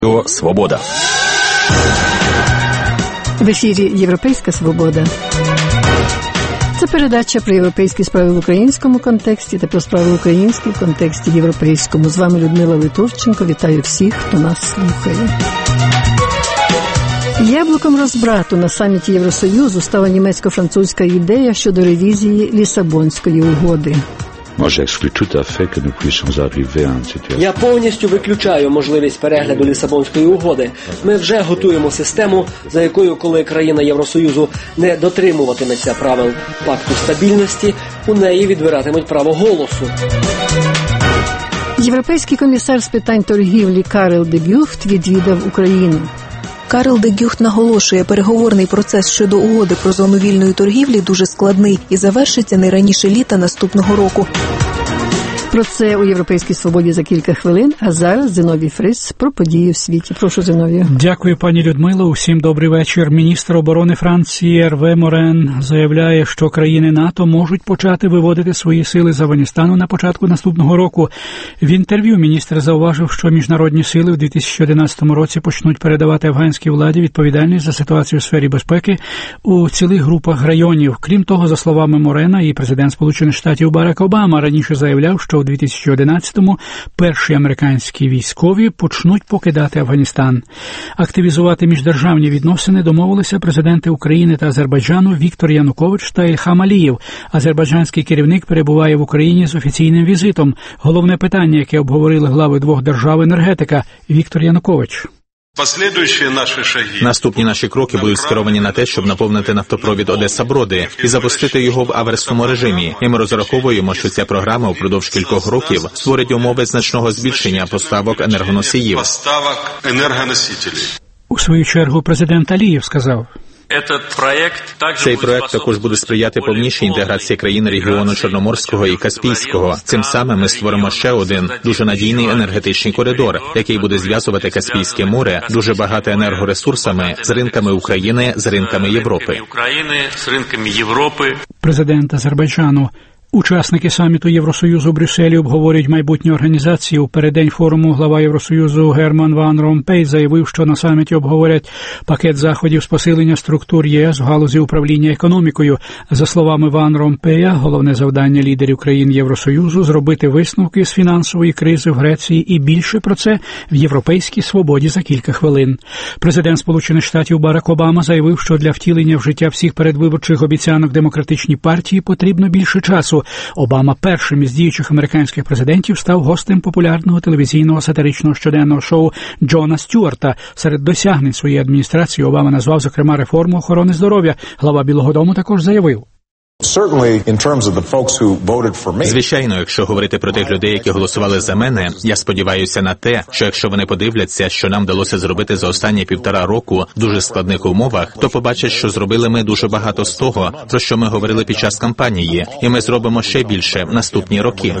Свобода. В ефірі «Європейська свобода». Це передача про європейські справи в українському контексті та про справи українські в контексті європейському. З вами Людмила Литурченко. Вітаю всіх, хто нас слухає. Яблуком розбрату на саміті Євросоюзу стала німецько-французька ідея щодо ревізії Лісабонської угоди. Я повністю виключаю можливість перегляду Лісабонської угоди. Ми вже готуємо систему, за якою, коли країна Євросоюзу не дотримуватиметься правил пакту стабільності, у неї відбиратимуть право голосу. Європейський комісар з питань торгівлі Карел де Гюхт відвідав Україну. Карел де Гюхт наголошує, переговорний процес щодо угоди про зону вільної торгівлі дуже складний і завершиться не раніше літа наступного року. Про це у «Європейській свободі» за кілька хвилин, а зараз Зиновій Фриц про події в світі. Прошу, Зиновію. Дякую, пані Людмило. Усім добрий вечір. Міністр оборони Франції Ерве Морен заявляє, що країни НАТО можуть почати виводити свої сили з Афганістану на початку наступного року. В інтерв'ю міністр зауважив, що міжнародні сили в 2011 році почнуть передавати афганській владі відповідальність за ситуацію у сфері безпеки у цілих групах районів. Крім того, за словами Морена, і президент Сполучених Штатів Барак Обама раніше заявляв, що у 2011-му перші американські військові почнуть покидати Афганістан. Активізувати міждержавні відносини домовилися президенти України та Азербайджану Віктор Янукович та Ільхам Алієв. Азербайджанський керівник перебуває в Україні з офіційним візитом. Головне питання, яке обговорили глави двох держав – енергетика. Віктор Янукович. Наступні наші кроки будуть скеровані на те, щоб наповнити нафтопровід Одеса-Броди і запустити його в аверсному режимі. І ми розраховуємо, що ця програма упродовж кількох років створить умови значного збільшення поставок енергоносіїв. У свою чергу президент Алієв сказав: цей проект також буде сприяти повнішій інтеграції країн регіону Чорноморського і Каспійського. Цим самим ми створимо ще один дуже надійний енергетичний коридор, який буде зв'язувати Каспійське море, дуже багате енергоресурсами, з ринками України, з ринками Європи. Президент Азербайджану. Учасники саміту Євросоюзу в Брюсселі обговорюють майбутнє організації. У переддень форуму глава Євросоюзу Герман Ван Ромпей заявив, що на саміті обговорять пакет заходів з посилення структур ЄС в галузі управління економікою. За словами Ван Ромпея, головне завдання лідерів країн Євросоюзу – зробити висновки з фінансової кризи в Греції, і більше про це в «Європейській свободі» за кілька хвилин. Президент Сполучених Штатів Барак Обама заявив, що для втілення в життя всіх передвиборчих обіцянок демократичній партії потрібно більше часу. Обама першим із діючих американських президентів став гостем популярного телевізійного сатиричного щоденного шоу Джона Стюарта. Серед досягнень своєї адміністрації Обама назвав, зокрема, реформу охорони здоров'я. Глава Білого дому також заявив: звичайно, якщо говорити про тих людей, які голосували за мене, я сподіваюся на те, що якщо вони подивляться, що нам вдалося зробити за останні 1,5 року в дуже складних умовах, то побачать, що зробили ми дуже багато з того, про що ми говорили під час кампанії, і ми зробимо ще більше в наступні роки.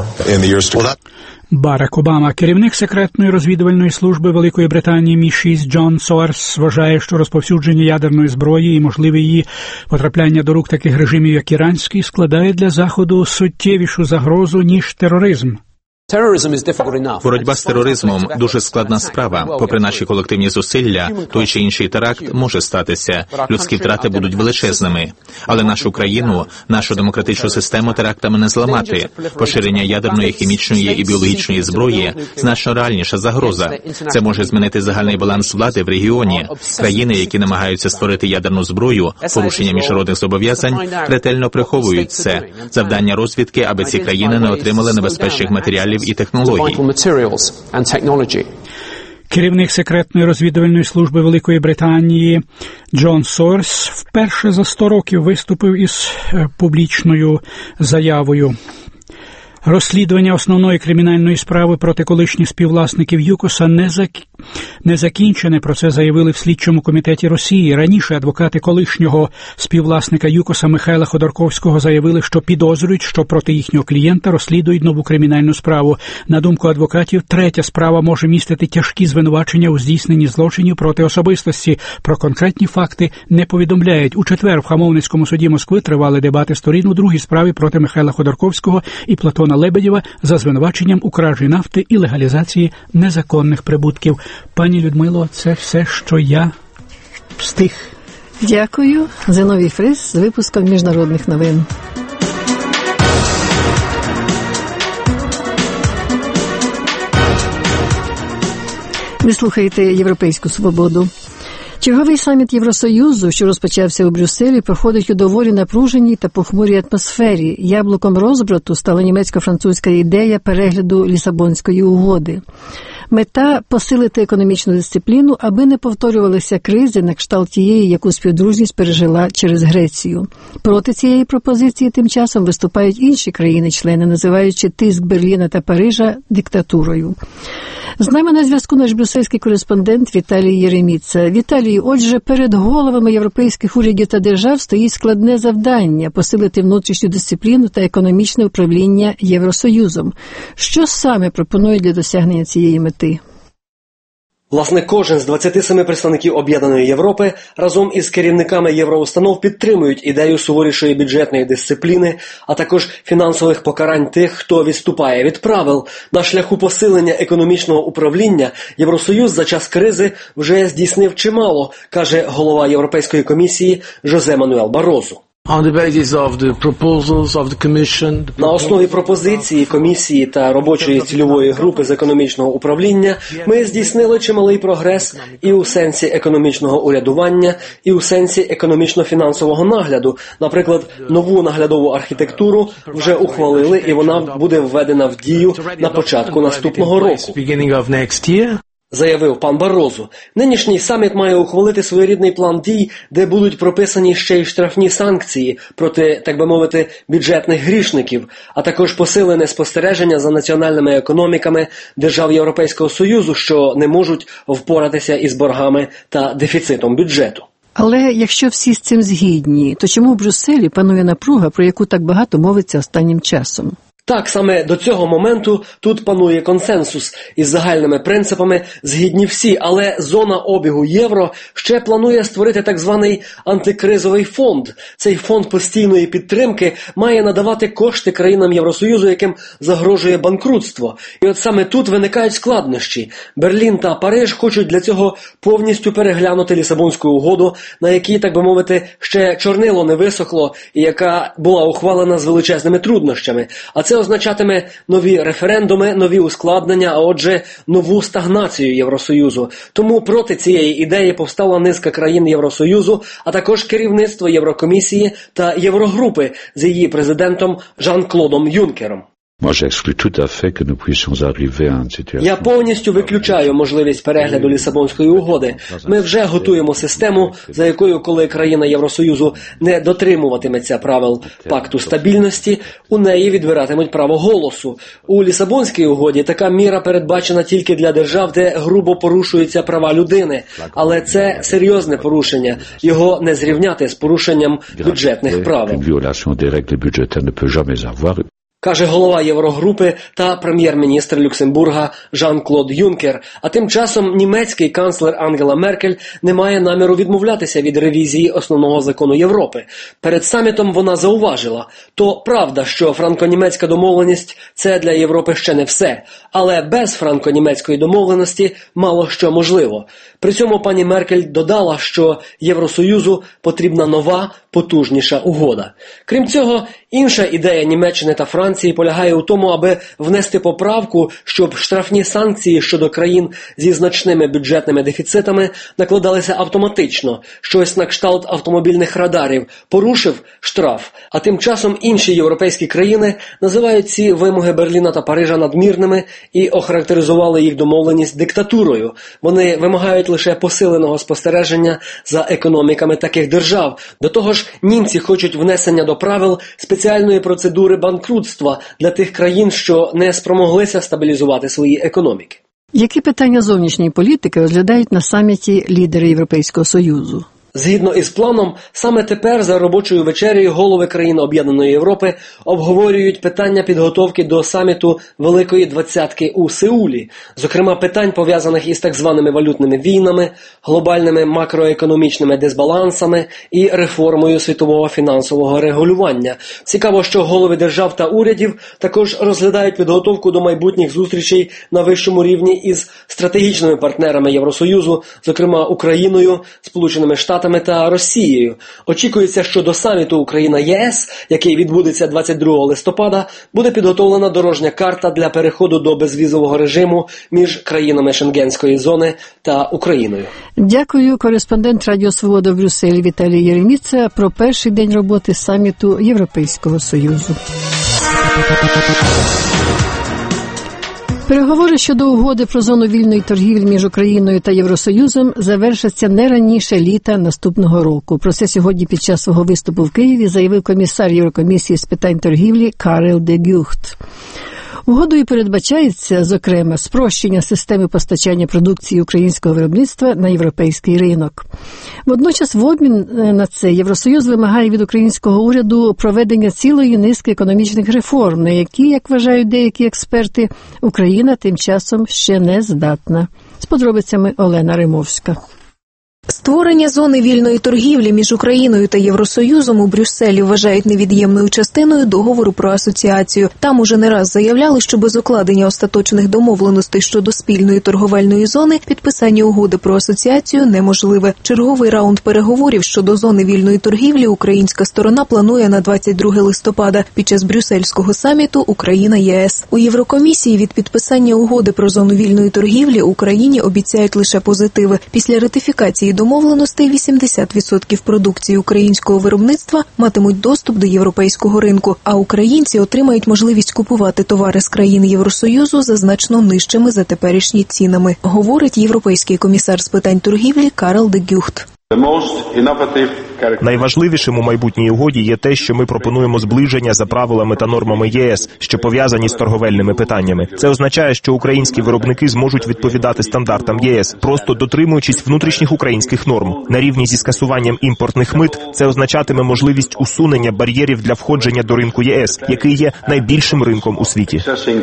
Барак Обама. Керівник секретної розвідувальної служби Великої Британії Мі-6 Джон Сорс вважає, що розповсюдження ядерної зброї і можливе її потрапляння до рук таких режимів, як іранський, складає для Заходу суттєвішу загрозу, ніж тероризм. Боротьба з тероризмом – дуже складна справа. Попри наші колективні зусилля, той чи інший теракт може статися. Людські втрати будуть величезними. Але нашу країну, нашу демократичну систему терактами не зламати. Поширення ядерної, хімічної і біологічної зброї – значно реальніша загроза. Це може змінити загальний баланс влади в регіоні. Країни, які намагаються створити ядерну зброю, порушення міжнародних зобов'язань, ретельно приховують це. Завдання розвідки, аби ці країни не отримали небезпечних матеріалів і технологій. Керівник секретної розвідувальної служби Великої Британії Джон Сорс вперше за 100 років виступив із публічною заявою. Розслідування основної кримінальної справи проти колишніх співвласників ЮКОСа не закінчене, про це заявили в слідчому комітеті Росії. Раніше адвокати колишнього співвласника ЮКОСа Михайла Ходорковського заявили, що підозрюють, що проти їхнього клієнта розслідують нову кримінальну справу. На думку адвокатів, третя справа може містити тяжкі звинувачення у здійсненні злочинів проти особистості. Про конкретні факти не повідомляють. У четвер в Хамовницькому суді Москви тривали дебати сторін у другій справі проти Михайла Ходорковського і Платона Лебедєва за звинуваченням у кражі нафти і легалізації незаконних прибутків. Пані Людмило, це все, що я встиг. Дякую. Зиновій Фрис з випуском міжнародних новин. Ви слухаєте «Європейську свободу». Черговий саміт Євросоюзу, що розпочався у Брюсселі, проходить у доволі напруженій та похмурій атмосфері. Яблуком розбрату стала німецько-французька ідея перегляду Лісабонської угоди. Мета – посилити економічну дисципліну, аби не повторювалися кризи на кшталт тієї, яку співдружність пережила через Грецію. Проти цієї пропозиції тим часом виступають інші країни-члени, називаючи тиск Берліна та Парижа диктатурою. З нами на зв'язку наш брюссельський кореспондент Віталій Єреміца. Віталій, отже, перед головами європейських урядів та держав стоїть складне завдання – посилити внутрішню дисципліну та економічне управління Євросоюзом. Що саме пропонують для досягнення цієї мети? Власне, кожен з 27 представників Об'єднаної Європи разом із керівниками євроустанов підтримують ідею суворішої бюджетної дисципліни, а також фінансових покарань тих, хто відступає від правил. На шляху посилення економічного управління Євросоюз за час кризи вже здійснив чимало, каже голова Європейської комісії Жозе Мануель Барозу. На основі пропозиції комісії та робочої цільової групи з економічного управління ми здійснили чималий прогрес і у сенсі економічного урядування, і у сенсі економічно-фінансового нагляду. Наприклад, нову наглядову архітектуру вже ухвалили, і вона буде введена в дію на початку наступного року. Заявив пан Барозу. Нинішній саміт має ухвалити своєрідний план дій, де будуть прописані ще й штрафні санкції проти, так би мовити, бюджетних грішників, а також посилене спостереження за національними економіками держав Європейського Союзу, що не можуть впоратися із боргами та дефіцитом бюджету. Але якщо всі з цим згідні, то чому в Брюсселі панує напруга, про яку так багато мовиться останнім часом? Так, саме до цього моменту тут панує консенсус. Із загальними принципами згідні всі, але зона обігу євро ще планує створити так званий антикризовий фонд. Цей фонд постійної підтримки має надавати кошти країнам Євросоюзу, яким загрожує банкрутство. І от саме тут виникають складнощі. Берлін та Париж хочуть для цього повністю переглянути Лісабонську угоду, на якій, так би мовити, ще чорнило не висохло і яка була ухвалена з величезними труднощами. А це означатиме нові референдуми, нові ускладнення, а отже, нову стагнацію Євросоюзу. Тому проти цієї ідеї повстала низка країн Євросоюзу, а також керівництво Єврокомісії та Єврогрупи з її президентом Жан-Клодом Юнкером. Я повністю виключаю можливість перегляду Лісабонської угоди. Ми вже готуємо систему, за якою, коли країна Євросоюзу не дотримуватиметься правил пакту стабільності, у неї відбиратимуть право голосу. У Лісабонській угоді така міра передбачена тільки для держав, де грубо порушуються права людини. Але це серйозне порушення. Його не зрівняти з порушенням бюджетних правил. Каже голова Єврогрупи та прем'єр-міністр Люксембурга Жан-Клод Юнкер. А тим часом німецький канцлер Ангела Меркель не має наміру відмовлятися від ревізії основного закону Європи. Перед самітом вона зауважила, то правда, що франко-німецька домовленість – це для Європи ще не все, але без франко-німецької домовленості мало що можливо. При цьому пані Меркель додала, що Євросоюзу потрібна нова, потужніша угода. Крім цього, інша ідея Німеччини та Франції полягає у тому, аби внести поправку, щоб штрафні санкції щодо країн зі значними бюджетними дефіцитами накладалися автоматично, щось на кшталт автомобільних радарів. Порушив – штраф. А тим часом інші європейські країни називають ці вимоги Берліна та Парижа надмірними і охарактеризували їх домовленість диктатурою. Вони вимагають лише посиленого спостереження за економіками таких держав. До того ж, німці хочуть внесення до правил спеціальної процедури банкрутства для тих країн, що не спромоглися стабілізувати свої економіки. Які питання зовнішньої політики розглядають на саміті лідери Європейського Союзу? Згідно із планом, саме тепер за робочою вечерею голови країн Об'єднаної Європи обговорюють питання підготовки до саміту Великої Двадцятки у Сеулі, зокрема питань, пов'язаних із так званими валютними війнами, глобальними макроекономічними дисбалансами і реформою світового фінансового регулювання. Цікаво, що голови держав та урядів також розглядають підготовку до майбутніх зустрічей на вищому рівні із стратегічними партнерами Євросоюзу, зокрема Україною, Сполученими Штатами та Росією. Очікується, що до саміту Україна-ЄС, який відбудеться 22 листопада, буде підготовлена дорожня карта для переходу до безвізового режиму між країнами Шенгенської зони та Україною. Дякую. Кореспондент Радіо Свобода в Брюсселі Віталій Єреміца про перший день роботи саміту Європейського Союзу. Переговори щодо угоди про зону вільної торгівлі між Україною та Євросоюзом завершаться не раніше літа наступного року. Про це сьогодні під час свого виступу в Києві заявив комісар Єврокомісії з питань торгівлі Карел де Гюхт. Угодою передбачається, зокрема, спрощення системи постачання продукції українського виробництва на європейський ринок. Водночас, в обмін на це, Євросоюз вимагає від українського уряду проведення цілої низки економічних реформ, на які, як вважають деякі експерти, Україна тим часом ще не здатна. З подробицями Олена Римовська. Створення зони вільної торгівлі між Україною та Євросоюзом у Брюсселі вважають невід'ємною частиною договору про асоціацію. Там уже не раз заявляли, що без укладення остаточних домовленостей щодо спільної торговельної зони підписання угоди про асоціацію неможливе. Черговий раунд переговорів щодо зони вільної торгівлі українська сторона планує на 22 листопада під час брюссельського саміту Україна-ЄС. У Єврокомісії від підписання угоди про зону вільної торгівлі Україні обіцяють лише позитиви. Після ратифікації домовленостей 80% продукції українського виробництва матимуть доступ до європейського ринку, а українці отримають можливість купувати товари з країн Євросоюзу за значно нижчими за теперішні цінами, говорить європейський комісар з питань торгівлі Карел де Гюхт. Найважливішим у майбутній угоді є те, що ми пропонуємо зближення за правилами та нормами ЄС, що пов'язані з торговельними питаннями. Це означає, що українські виробники зможуть відповідати стандартам єС, просто дотримуючись внутрішніх українських норм. На рівні зі скасуванням імпортних мит це означатиме можливість усунення бар'єрів для входження до ринку ЄС, який є найбільшим ринком у світі.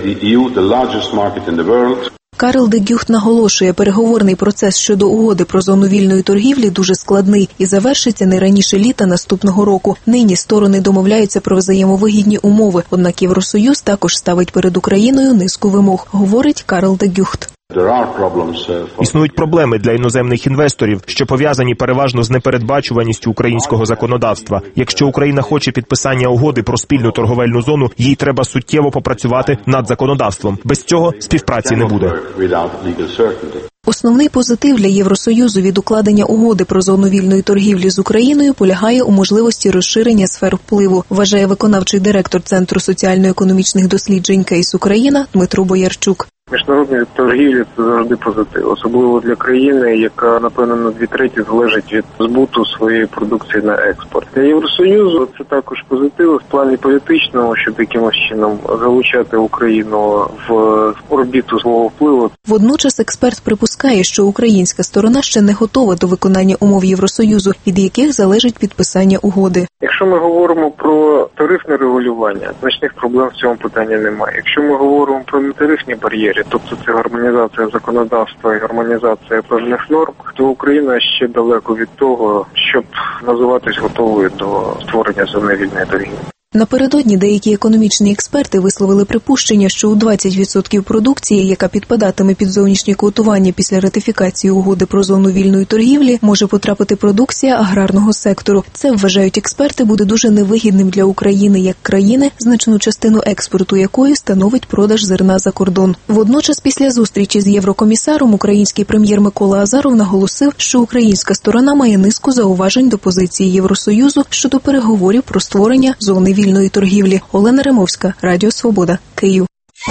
Карел де Гюхт наголошує, переговорний процес щодо угоди про зону вільної торгівлі дуже складний і завершиться не раніше літа наступного року. Нині сторони домовляються про взаємовигідні умови, однак Євросоюз також ставить перед Україною низку вимог, говорить Карел де Гюхт. Існують проблеми для іноземних інвесторів, що пов'язані переважно з непередбачуваністю українського законодавства. Якщо Україна хоче підписання угоди про спільну торговельну зону, їй треба суттєво попрацювати над законодавством. Без цього співпраці не буде. Основний позитив для Євросоюзу від укладення угоди про зону вільної торгівлі з Україною полягає у можливості розширення сфер впливу, вважає виконавчий директор Центру соціально-економічних досліджень «Кейс Україна» Дмитро Боярчук. Міжнародна торгівля – це завжди позитив, особливо для країни, яка, напевно, на 2/3 залежить від збуту своєї продукції на експорт. Для Євросоюзу це також позитив в плані політичному, щоб якимось чином залучати Україну в орбіту свого впливу. Водночас експерт припускає, що українська сторона ще не готова до виконання умов Євросоюзу, від яких залежить підписання угоди. Якщо ми говоримо про тарифне регулювання, значних проблем в цьому питанні немає. Якщо ми говоримо про нетарифні бар'єри, тобто це гармонізація законодавства і гармонізація певних норм, то Україна ще далеко від того, щоб називатись готовою до створення зони вільної торгівлі. Напередодні деякі економічні експерти висловили припущення, що у 20% продукції, яка підпадатиме під зовнішнє квотування після ратифікації угоди про зону вільної торгівлі, може потрапити продукція аграрного сектору. Це, вважають експерти, буде дуже невигідним для України як країни, значну частину експорту якої становить продаж зерна за кордон. Водночас, після зустрічі з єврокомісаром, український прем'єр Микола Азаров наголосив, що українська сторона має низку зауважень до позиції Євросоюзу щодо переговорів про створення зони вільної торгівлі. Олена Римовська, Радіо Свобода, Київ.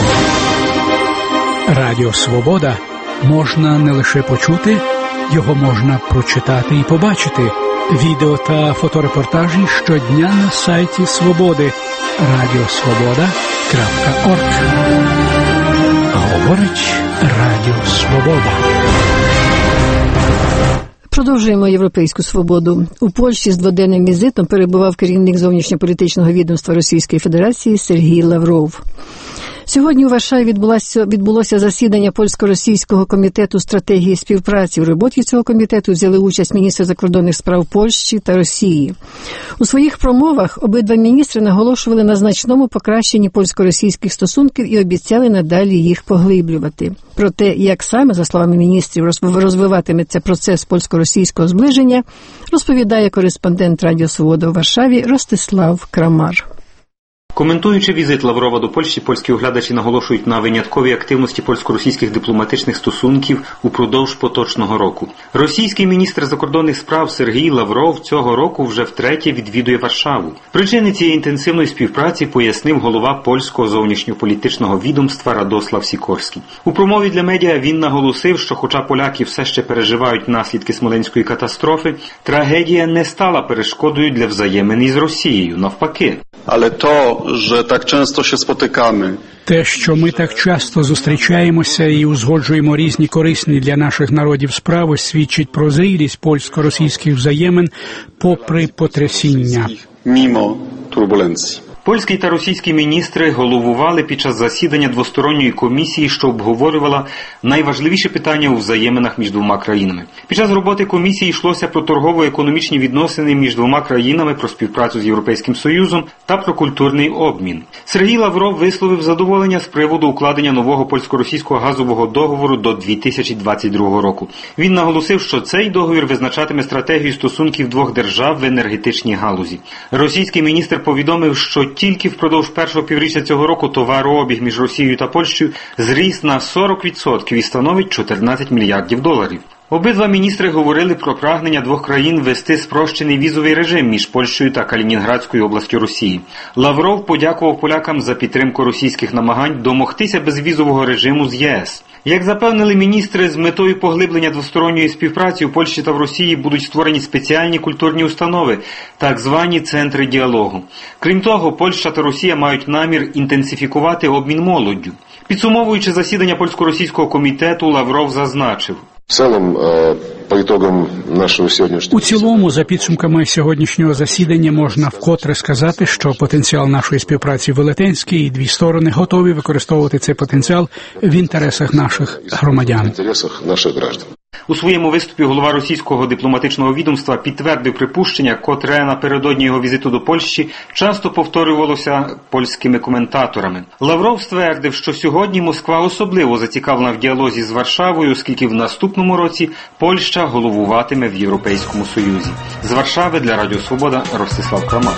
Радіо Свобода можна не лише почути, його можна прочитати і побачити. Відео та фоторепортажі щодня на сайті Свободи radiosvoboda.org. Говорить Радіо Свобода. Продовжуємо європейську свободу. У Польщі з дводенним візитом перебував керівник зовнішньополітичного відомства Російської Федерації Сергій Лавров. Сьогодні у Варшаві відбулося засідання Польсько-Російського комітету стратегії співпраці. У роботі цього комітету взяли участь міністри закордонних справ Польщі та Росії. У своїх промовах обидва міністри наголошували на значному покращенні польсько-російських стосунків і обіцяли надалі їх поглиблювати. Про те, як саме, за словами міністрів, розвиватиметься процес польсько-російського зближення, розповідає кореспондент Радіо Свобода у Варшаві Ростислав Крамар. Коментуючи візит Лаврова до Польщі, польські оглядачі наголошують на винятковій активності польсько-російських дипломатичних стосунків упродовж поточного року. Російський міністр закордонних справ Сергій Лавров цього року вже втретє відвідує Варшаву. Причини цієї інтенсивної співпраці пояснив голова польського зовнішньополітичного відомства Радослав Сікорський. У промові для медіа він наголосив, що хоча поляки все ще переживають наслідки Смоленської катастрофи, трагедія не стала перешкодою для взаємин із Росією, навпаки. Але то, що так часто się spotykamy. Те, що ми так часто зустрічаємося і узгоджуємо різні корисні для наших народів справи, свідчить про зрілість польсько-російських взаємин попри потрясіння. Мімо турбуленцій. Польський та російські міністри головували під час засідання двосторонньої комісії, що обговорювала найважливіші питання у взаєминах між двома країнами. Під час роботи комісії йшлося про торгово-економічні відносини між двома країнами, про співпрацю з Європейським Союзом та про культурний обмін. Сергій Лавров висловив задоволення з приводу укладення нового польсько-російського газового договору до 2022 року. Він наголосив, що цей договір визначатиме стратегію стосунків двох держав в енергетичній галузі. Російський міністр повідомив, що тільки впродовж першого півріччя цього року товарообіг між Росією та Польщею зріс на 40% і становить 14 мільярдів доларів. Обидва міністри говорили про прагнення двох країн ввести спрощений візовий режим між Польщею та Калінінградською областю Росії. Лавров подякував полякам за підтримку російських намагань домогтися безвізового режиму з ЄС. Як запевнили міністри, з метою поглиблення двосторонньої співпраці у Польщі та в Росії будуть створені спеціальні культурні установи, так звані центри діалогу. Крім того, Польща та Росія мають намір інтенсифікувати обмін молоддю. Підсумовуючи засідання польсько-російського комітету, Лавров зазначив: у цілому, за підсумками сьогоднішнього засідання, можна вкотре сказати, що потенціал нашої співпраці велетенський, і дві сторони готові використовувати цей потенціал в інтересах наших громадян. У своєму виступі голова російського дипломатичного відомства підтвердив припущення, котре напередодні його візиту до Польщі часто повторювалося польськими коментаторами. Лавров ствердив, що сьогодні Москва особливо зацікавлена в діалозі з Варшавою, оскільки в наступному році Польща головуватиме в Європейському Союзі. З Варшави для Радіо Свобода Ростислав Крамар.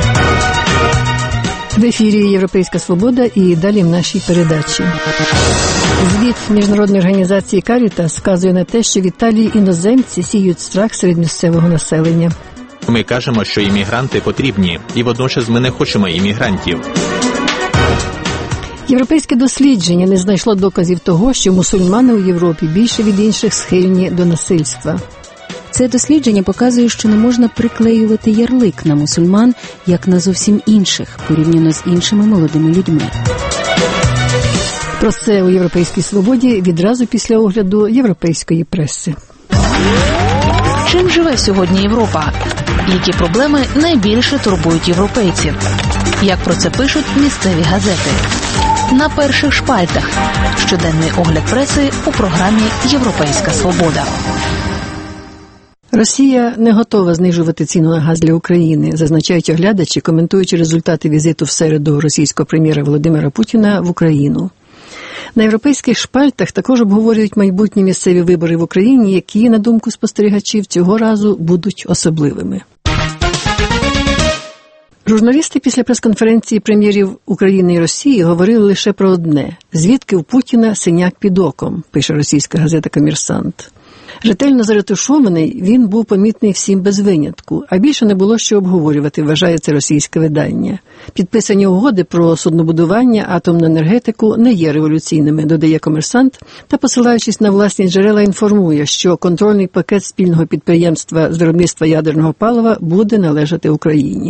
В ефірі «Європейська свобода» і далі в нашій передачі. Звіт міжнародної організації «Карітас» вказує на те, що в Італії іноземці сіють страх серед місцевого населення. Ми кажемо, що іммігранти потрібні, і водночас ми не хочемо іммігрантів. Європейське дослідження не знайшло доказів того, що мусульмани у Європі більше від інших схильні до насильства. Це дослідження показує, що не можна приклеювати ярлик на мусульман, як на зовсім інших, порівняно з іншими молодими людьми. Про це у «Європейській свободі» відразу після огляду європейської преси. Чим живе сьогодні Європа? Які проблеми найбільше турбують європейців? Як про це пишуть місцеві газети? На перших шпальтах. Щоденний огляд преси у програмі «Європейська свобода». Росія не готова знижувати ціну на газ для України, зазначають оглядачі, коментуючи результати візиту в середу російського прем'єра Володимира Путіна в Україну. На європейських шпальтах також обговорюють майбутні місцеві вибори в Україні, які, на думку спостерігачів, цього разу будуть особливими. Журналісти після прес-конференції прем'єрів України і Росії говорили лише про одне – звідки у Путіна синяк під оком, пише російська газета «Комерсант». Ретельно заретушований, він був помітний всім без винятку, а більше не було що обговорювати, вважає це російське видання. Підписані угоди про суднобудування, атомну енергетику не є революційними, додає «Комерсант», та, посилаючись на власні джерела, інформує, що контрольний пакет спільного підприємства з виробництва ядерного палива буде належати Україні.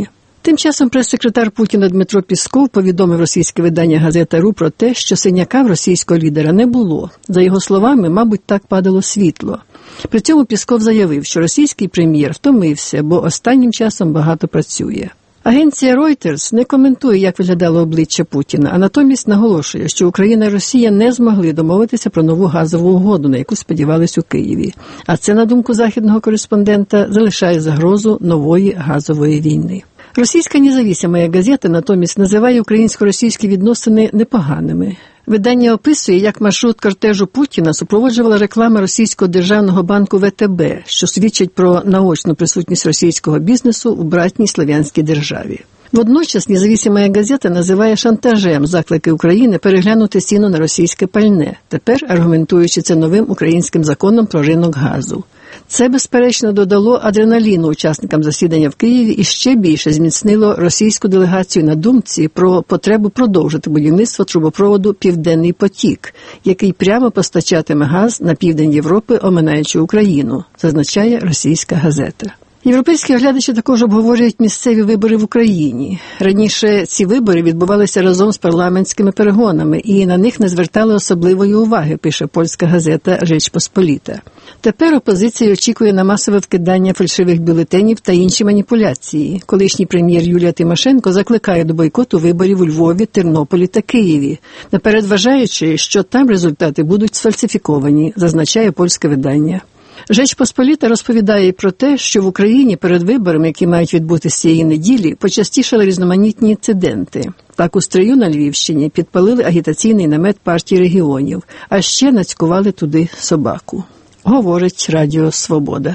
Тим часом прес-секретар Путіна Дмитро Пісков повідомив російське видання «Газета.ру» про те, що синяка в російського лідера не було. За його словами, мабуть, так падало світло. При цьому Пісков заявив, що російський прем'єр втомився, бо останнім часом багато працює. Агенція Reuters не коментує, як виглядало обличчя Путіна, а натомість наголошує, що Україна і Росія не змогли домовитися про нову газову угоду, на яку сподівались у Києві. А це, на думку західного кореспондента, залишає загрозу нової газової війни. Російська незалежна газета натомість називає українсько-російські відносини непоганими. Видання описує, як маршрут кортежу Путіна супроводжувала реклама російського державного банку ВТБ, що свідчить про наочну присутність російського бізнесу у братній слов'янській державі. Водночас незалежна газета називає шантажем заклики України переглянути ціну на російське пальне, тепер аргументуючи це новим українським законом про ринок газу. Це, безперечно, додало адреналіну учасникам засідання в Києві і ще більше зміцнило російську делегацію на думці про потребу продовжити будівництво трубопроводу «Південний потік», який прямо постачатиме газ на південь Європи, оминаючи Україну, зазначає російська газета. Європейські оглядачі також обговорюють місцеві вибори в Україні. Раніше ці вибори відбувалися разом з парламентськими перегонами, і на них не звертали особливої уваги, пише польська газета «Річ Посполіта». Тепер опозиція очікує на масове вкидання фальшивих бюлетенів та інші маніпуляції. Колишній прем'єр Юлія Тимошенко закликає до бойкоту виборів у Львові, Тернополі та Києві, наперед вважаючи, що там результати будуть сфальсифіковані, зазначає польське видання. «Річ Посполіта» розповідає про те, що в Україні перед виборами, які мають відбутися цієї неділі, почастішали різноманітні інциденти. Так, у Стрию на Львівщині підпалили агітаційний намет партії регіонів, а ще нацькували туди собаку. Говорить Радіо Свобода.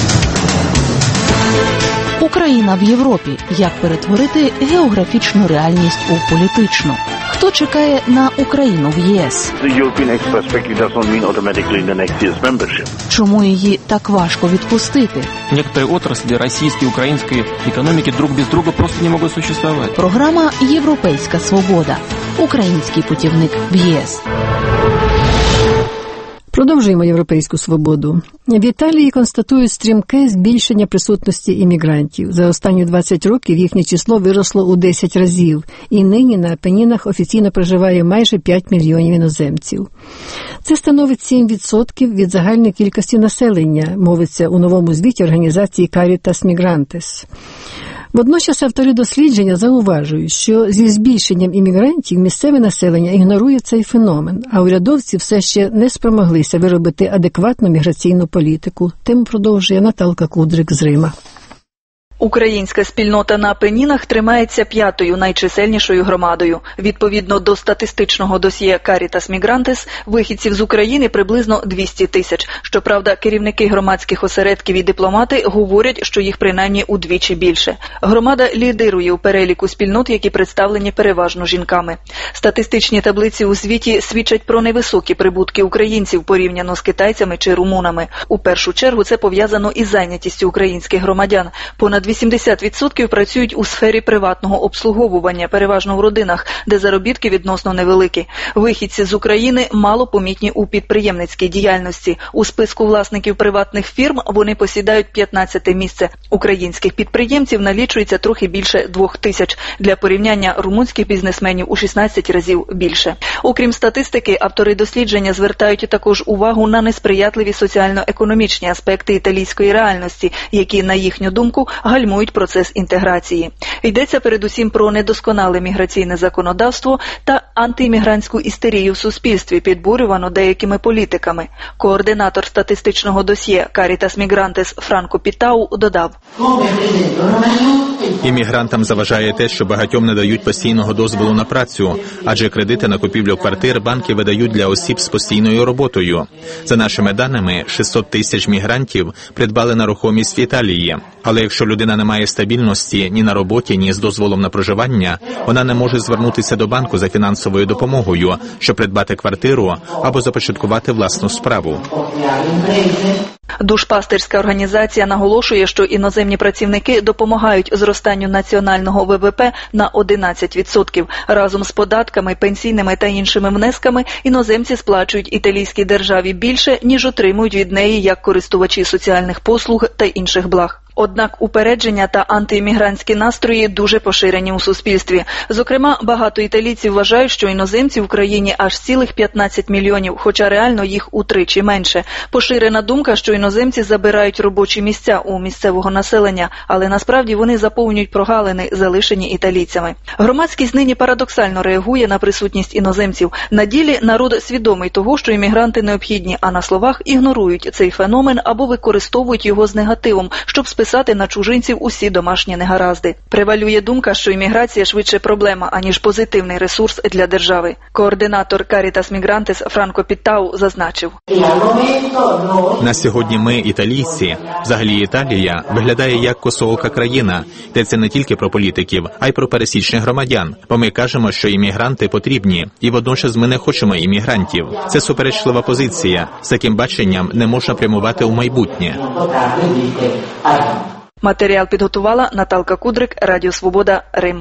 Україна в Європі. Як перетворити географічну реальність у політичну? Хто чекає на Україну в ЄС? Чому її так важко відпустити? Некоторые отрасли российской и украинской экономики друг без друга просто не могут существовать. Програма «Європейська свобода». Український путівник в ЄС. Продовжуємо європейську свободу. В Італії констатують стрімке збільшення присутності іммігрантів. За останні 20 років їхнє число виросло у 10 разів, і нині на Апенінах офіційно проживає майже 5 мільйонів іноземців. Це становить 7% від загальної кількості населення, мовиться у новому звіті організації Caritas Migrantes. Водночас автори дослідження зауважують, що зі збільшенням іммігрантів місцеве населення ігнорує цей феномен, а урядовці все ще не спромоглися виробити адекватну міграційну політику. Тему продовжує Наталка Кудрик з Рима. Українська спільнота на Апенінах тримається 5-ю найчисельнішою громадою. Відповідно до статистичного досьє Caritas Migrantes, вихідців з України приблизно 200 тисяч. Щоправда, керівники громадських осередків і дипломати говорять, що їх принаймні удвічі більше. Громада лідирує у переліку спільнот, які представлені переважно жінками. Статистичні таблиці у звіті свідчать про невисокі прибутки українців порівняно з китайцями чи румунами. У першу чергу це пов'язано із зайнятістю українських громадян. Понад 80% працюють у сфері приватного обслуговування, переважно в родинах, де заробітки відносно невеликі. Вихідці з України мало помітні у підприємницькій діяльності. У списку власників приватних фірм вони посідають 15-те місце. Українських підприємців налічується трохи більше 2000. Для порівняння румунських бізнесменів у 16 разів більше. Окрім статистики, автори дослідження звертають також увагу на несприятливі соціально-економічні аспекти італійської реальності, які, на їхню думку, гальмують процес інтеграції. Йдеться передусім про недосконале міграційне законодавство та антиіммігрантську істерію в суспільстві, підбурювану деякими політиками. Координатор статистичного досьє Caritas Migrantes Франко Пітау додав: Іммігрантам заважає те, що багатьом не дають постійного дозволу на працю, адже кредити на купівлю квартир банки видають для осіб з постійною роботою. За нашими даними, 600 тисяч мігрантів придбали нерухомість в Італії. Але якщо людина не має стабільності ні на роботі, ні з дозволом на проживання, вона не може звернутися до банку за фінансовою допомогою, щоб придбати квартиру або започаткувати власну справу. Душпастирська організація наголошує, що іноземні працівники допомагають зростанню національного ВВП на 11%. Разом з податками, пенсійними та іншими внесками іноземці сплачують італійській державі більше, ніж отримують від неї як користувачі соціальних послуг та інших благ. Однак упередження та антиіммігрантські настрої дуже поширені у суспільстві. Зокрема, багато італійців вважають, що іноземців в країні аж цілих 15 мільйонів, хоча реально їх утричі менше. Поширена думка, що іноземці забирають робочі місця у місцевого населення, але насправді вони заповнюють прогалини, залишені італійцями. Громадськість нині парадоксально реагує на присутність іноземців. На ділі народ свідомий того, що іммігранти необхідні, а на словах ігнорують цей феномен або використовують його з негативом, щоб списати на чужинців усі домашні негаразди. Превалює думка, що імміграція швидше проблема, аніж позитивний ресурс для держави. Координатор Caritas Migrantes Франко Піттау зазначив. На сьогодні ми, італійці, взагалі Італія, виглядає як косоока країна. Йдеться не тільки про політиків, а й про пересічних громадян. Бо ми кажемо, що іммігранти потрібні, і водночас ми не хочемо іммігрантів. Це суперечлива позиція. З таким баченням не можна прямувати у майбутнє. Матеріал підготувала Наталка Кудрик, Радіо Свобода, Рим.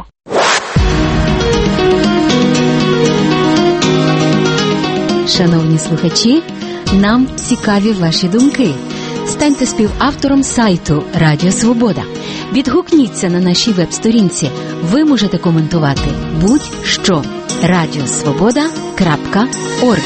Шановні слухачі, нам цікаві ваші думки. Станьте співавтором сайту Радіо Свобода. Відгукніться на нашій веб-сторінці. Ви можете коментувати будь-що. radiosvoboda.org.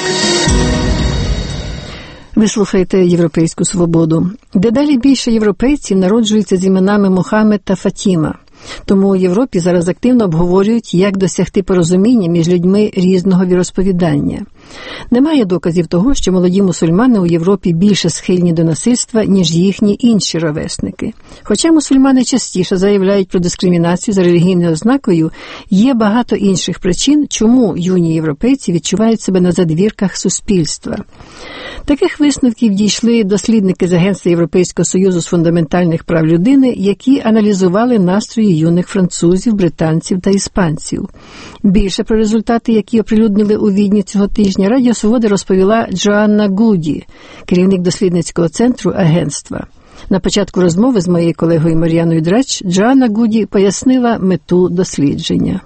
Ви слухаєте «Європейську свободу». Дедалі більше європейців народжуються з іменами Мохамед та Фатіма. Тому у Європі зараз активно обговорюють, як досягти порозуміння між людьми різного віросповідання. Немає доказів того, що молоді мусульмани у Європі більше схильні до насильства, ніж їхні інші ровесники. Хоча мусульмани частіше заявляють про дискримінацію за релігійною ознакою, є багато інших причин, чому юні європейці відчувають себе на задвірках суспільства. Таких висновків дійшли дослідники з Агентства Європейського Союзу з фундаментальних прав людини, які аналізували настрої юних французів, британців та іспанців. Більше про результати, які оприлюднили у Відні цього тижня, Радіо Свобода розповіла Джоанна Гуді, керівник дослідницького центру агентства. На початку розмови з моєю колегою Мар'яною Драч Джоанна Гуді пояснила мету дослідження.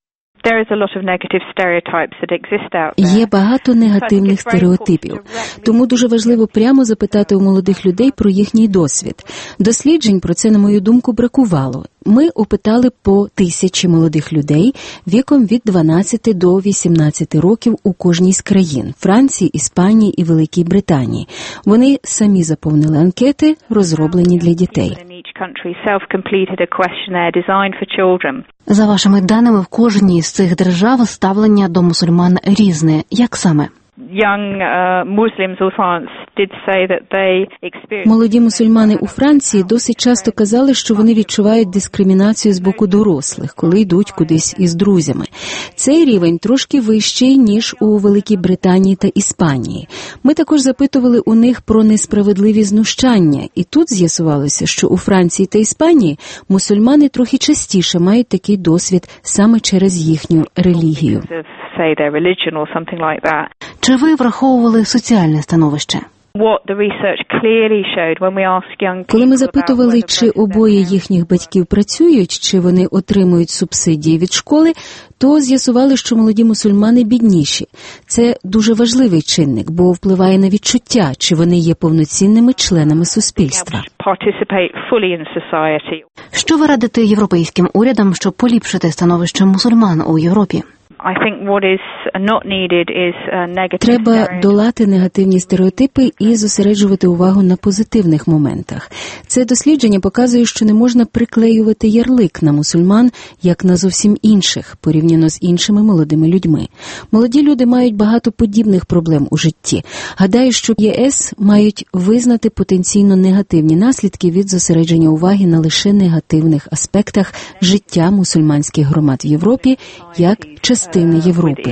Є багато негативних стереотипів, тому дуже важливо прямо запитати у молодих людей про їхній досвід. Досліджень про це, на мою думку, бракувало. Ми опитали по 1000 молодих людей віком від 12 до 18 років у кожній з країн – Франції, Іспанії і Великій Британії. Вони самі заповнили анкети, розроблені для дітей. За вашими даними, в кожній з цих держав ставлення до мусульман різне. Як саме? Молоді мусульмани у Франції досить часто казали, що вони відчувають дискримінацію з боку дорослих, коли йдуть кудись із друзями. Цей рівень трошки вищий, ніж у Великій Британії та Іспанії. Ми також запитували у них про несправедливі знущання, і тут з'ясувалося, що у Франції та Іспанії мусульмани трохи частіше мають такий досвід саме через їхню релігію. Чи ви враховували соціальне становище? Коли ми запитували, чи обоє їхніх батьків працюють, чи вони отримують субсидії від школи, то з'ясували, що молоді мусульмани бідніші. Це дуже важливий чинник, бо впливає на відчуття, чи вони є повноцінними членами суспільства. Що ви радите європейським урядам, щоб поліпшити становище мусульман у Європі? Треба долати негативні стереотипи і зосереджувати увагу на позитивних моментах. Це дослідження показує, що не можна приклеювати ярлик на мусульман, як на зовсім інших, порівняно з іншими молодими людьми. Молоді люди мають багато подібних проблем у житті. Гадаю, що ЄС мають визнати потенційно негативні наслідки від зосередження уваги на лише негативних аспектах життя мусульманських громад в Європі, як частини Європи.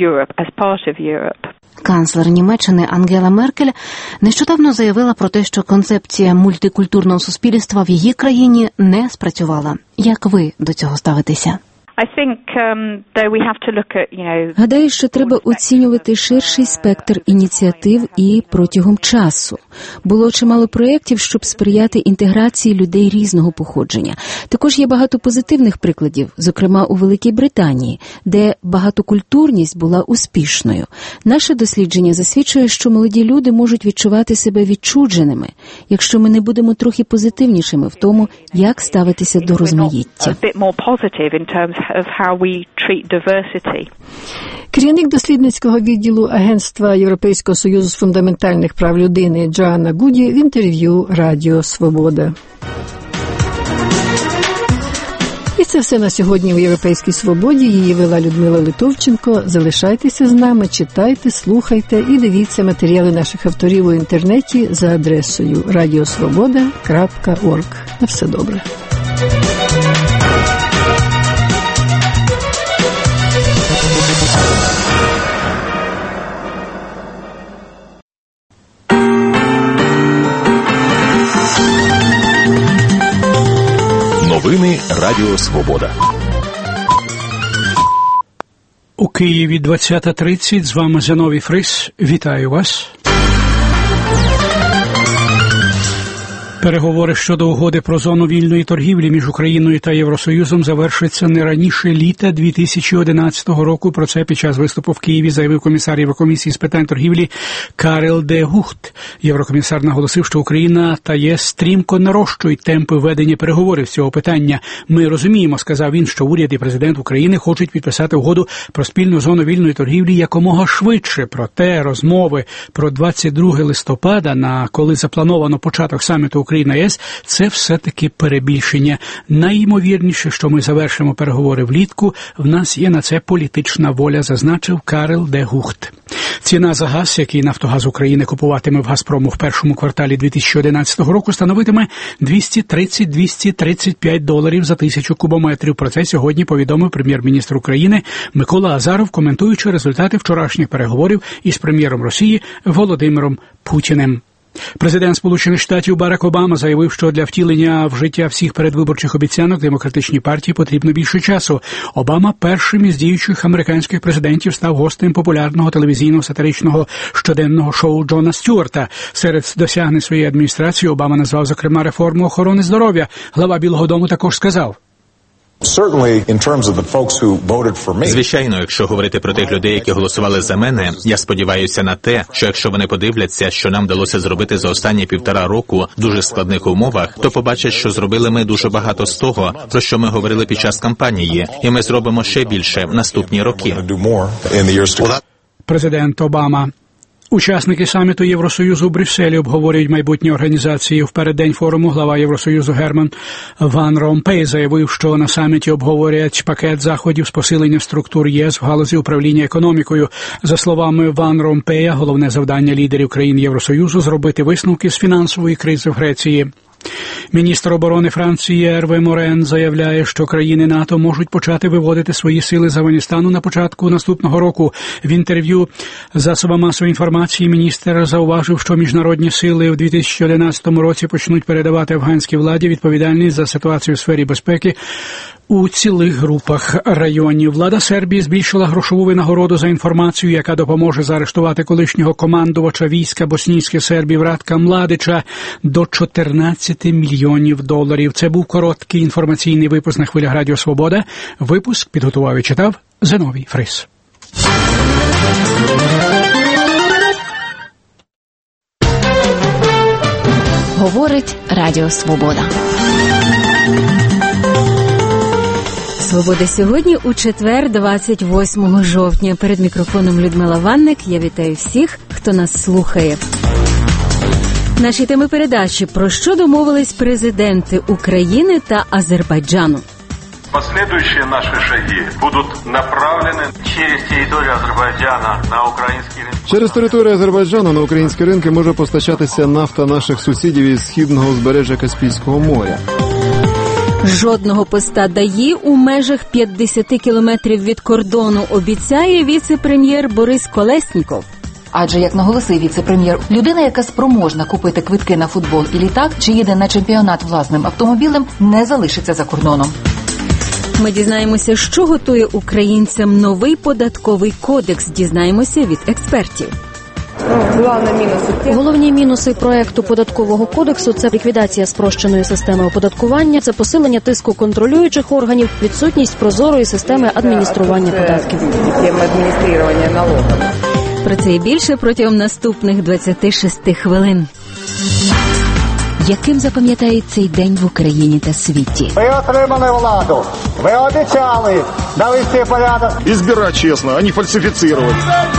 Канцлер Німеччини Ангела Меркель нещодавно заявила про те, що концепція мультикультурного суспільства в її країні не спрацювала. Як ви до цього ставитеся? Гадаю, що треба оцінювати ширший спектр ініціатив і протягом часу. Було чимало проєктів, щоб сприяти інтеграції людей різного походження. Також є багато позитивних прикладів, зокрема у Великій Британії, де багатокультурність була успішною. Наше дослідження засвідчує, що молоді люди можуть відчувати себе відчудженими, якщо ми не будемо трохи позитивнішими в тому, як ставитися до розмаїття. Керівник дослідницького відділу Агентства Європейського союзу з фундаментальних прав людини Джоанна Гуді в інтерв'ю Радіо Свобода. І це все на сьогодні у «Європейській свободі». Її вела Людмила Литовченко. Залишайтеся з нами, читайте, слухайте і дивіться матеріали наших авторів у інтернеті за адресою radiosvoboda.org. На все добре. Новини Радіо Свобода. У Києві 20:30. З вами Зиновій Фрис. Вітаю вас. Переговори щодо угоди про зону вільної торгівлі між Україною та Євросоюзом завершаться не раніше літа 2011 року. Про це під час виступу в Києві заявив комісар Єврокомісії з питань торгівлі Карел де Гухт. Єврокомісар наголосив, що Україна та ЄС стрімко нарощують темпи ведення переговорів з цього питання. Ми розуміємо, сказав він, що уряд і президент України хочуть підписати угоду про спільну зону вільної торгівлі якомога швидше. Проте розмови про 22 листопада, на коли заплановано початок саміту Україна-ЄС, це все-таки перебільшення. Найімовірніше, що ми завершимо переговори влітку, в нас є на це політична воля, зазначив Карел де Гухт. Ціна за газ, який «Нафтогаз України» купуватиме в «Газпрому» в першому кварталі 2011 року, становитиме $230-235 за 1000 кубометрів. Про це сьогодні повідомив прем'єр-міністр України Микола Азаров, коментуючи результати вчорашніх переговорів із прем'єром Росії Володимиром Путіним. Президент Сполучених Штатів Барак Обама заявив, що для втілення в життя всіх передвиборчих обіцянок демократичній партії потрібно більше часу. Обама першим із діючих американських президентів став гостем популярного телевізійного сатиричного щоденного шоу Джона Стюарта. Серед досягнень своєї адміністрації Обама назвав, зокрема, реформу охорони здоров'я. Глава Білого дому також сказав: звичайно, якщо говорити про тих людей, які голосували за мене, я сподіваюся на те, що якщо вони подивляться, що нам вдалося зробити за останні 1,5 року в дуже складних умовах, то побачать, що зробили ми дуже багато з того, про що ми говорили під час кампанії, і ми зробимо ще більше в наступні роки. Президент Обама. Учасники саміту Євросоюзу у Брюсселі обговорюють майбутні організації. В переддень форуму глава Євросоюзу Герман Ван Ромпей заявив, що на саміті обговорять пакет заходів з посилення структур ЄС в галузі управління економікою. За словами Ван Ромпея, головне завдання лідерів країн Євросоюзу – зробити висновки з фінансової кризи в Греції. Міністр оборони Франції Ерве Морен заявляє, що країни НАТО можуть почати виводити свої сили з Афганістану на початку наступного року. В інтерв'ю засобам масової інформації міністр зауважив, що міжнародні сили в 2011 році почнуть передавати афганській владі відповідальність за ситуацію в сфері безпеки у цілих групах районів. Влада Сербії збільшила грошову винагороду за інформацію, яка допоможе заарештувати колишнього командувача війська боснійських сербів Ratка Mladića до $14 мільйонів. Це був короткий інформаційний випуск на хвилях Радіо Свобода. Випуск підготував і читав Зиновій Фрис. Говорить Радіо Свобода. Свобода сьогодні у четвер, 28 жовтня. Перед мікрофоном Людмила Ванник. Я вітаю всіх, хто нас слухає. Наші теми передачі. Про що домовились президенти України та Азербайджану? Последующие наши шаги будут направлены через территорию Азербайджана на украинский рынок. Через територію Азербайджану на українські ринки може постачатися нафта наших сусідів із східного узбережжя Каспійського моря. Жодного поста ДАІ у межах 50 кілометрів від кордону, обіцяє віце-прем'єр Борис Колесніков. Адже, як наголосив віце-прем'єр, людина, яка спроможна купити квитки на футбол і літак, чи їде на чемпіонат власним автомобілем, не залишиться за кордоном. Ми дізнаємося, що готує українцям новий податковий кодекс. Дізнаємося від експертів. Головні мінуси проекту податкового кодексу – це ліквідація спрощеної системи оподаткування, це посилення тиску контролюючих органів, відсутність прозорої системи адміністрування податків. Про це і більше протягом наступних 26 хвилин. Яким запам'ятають цей день в Україні та світі? Ви отримали владу, ви обіцяли навести порядок. І збирати чесно, а не фальсифіцирувати.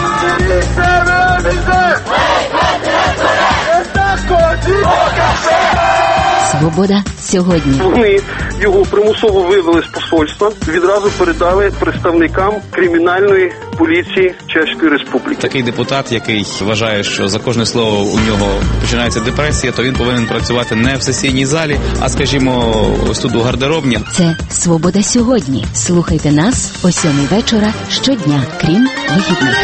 Свобода сьогодні. Вони його примусово вивели з посольства, відразу передали представникам кримінальної поліції Чеської Республіки. Такий депутат, який вважає, що за кожне слово у нього починається депресія, то він повинен працювати не в сесійній залі, а, скажімо, ось тут у гардеробні. Це «Свобода сьогодні». Слухайте нас о 7:00 вечора щодня, крім вихідних.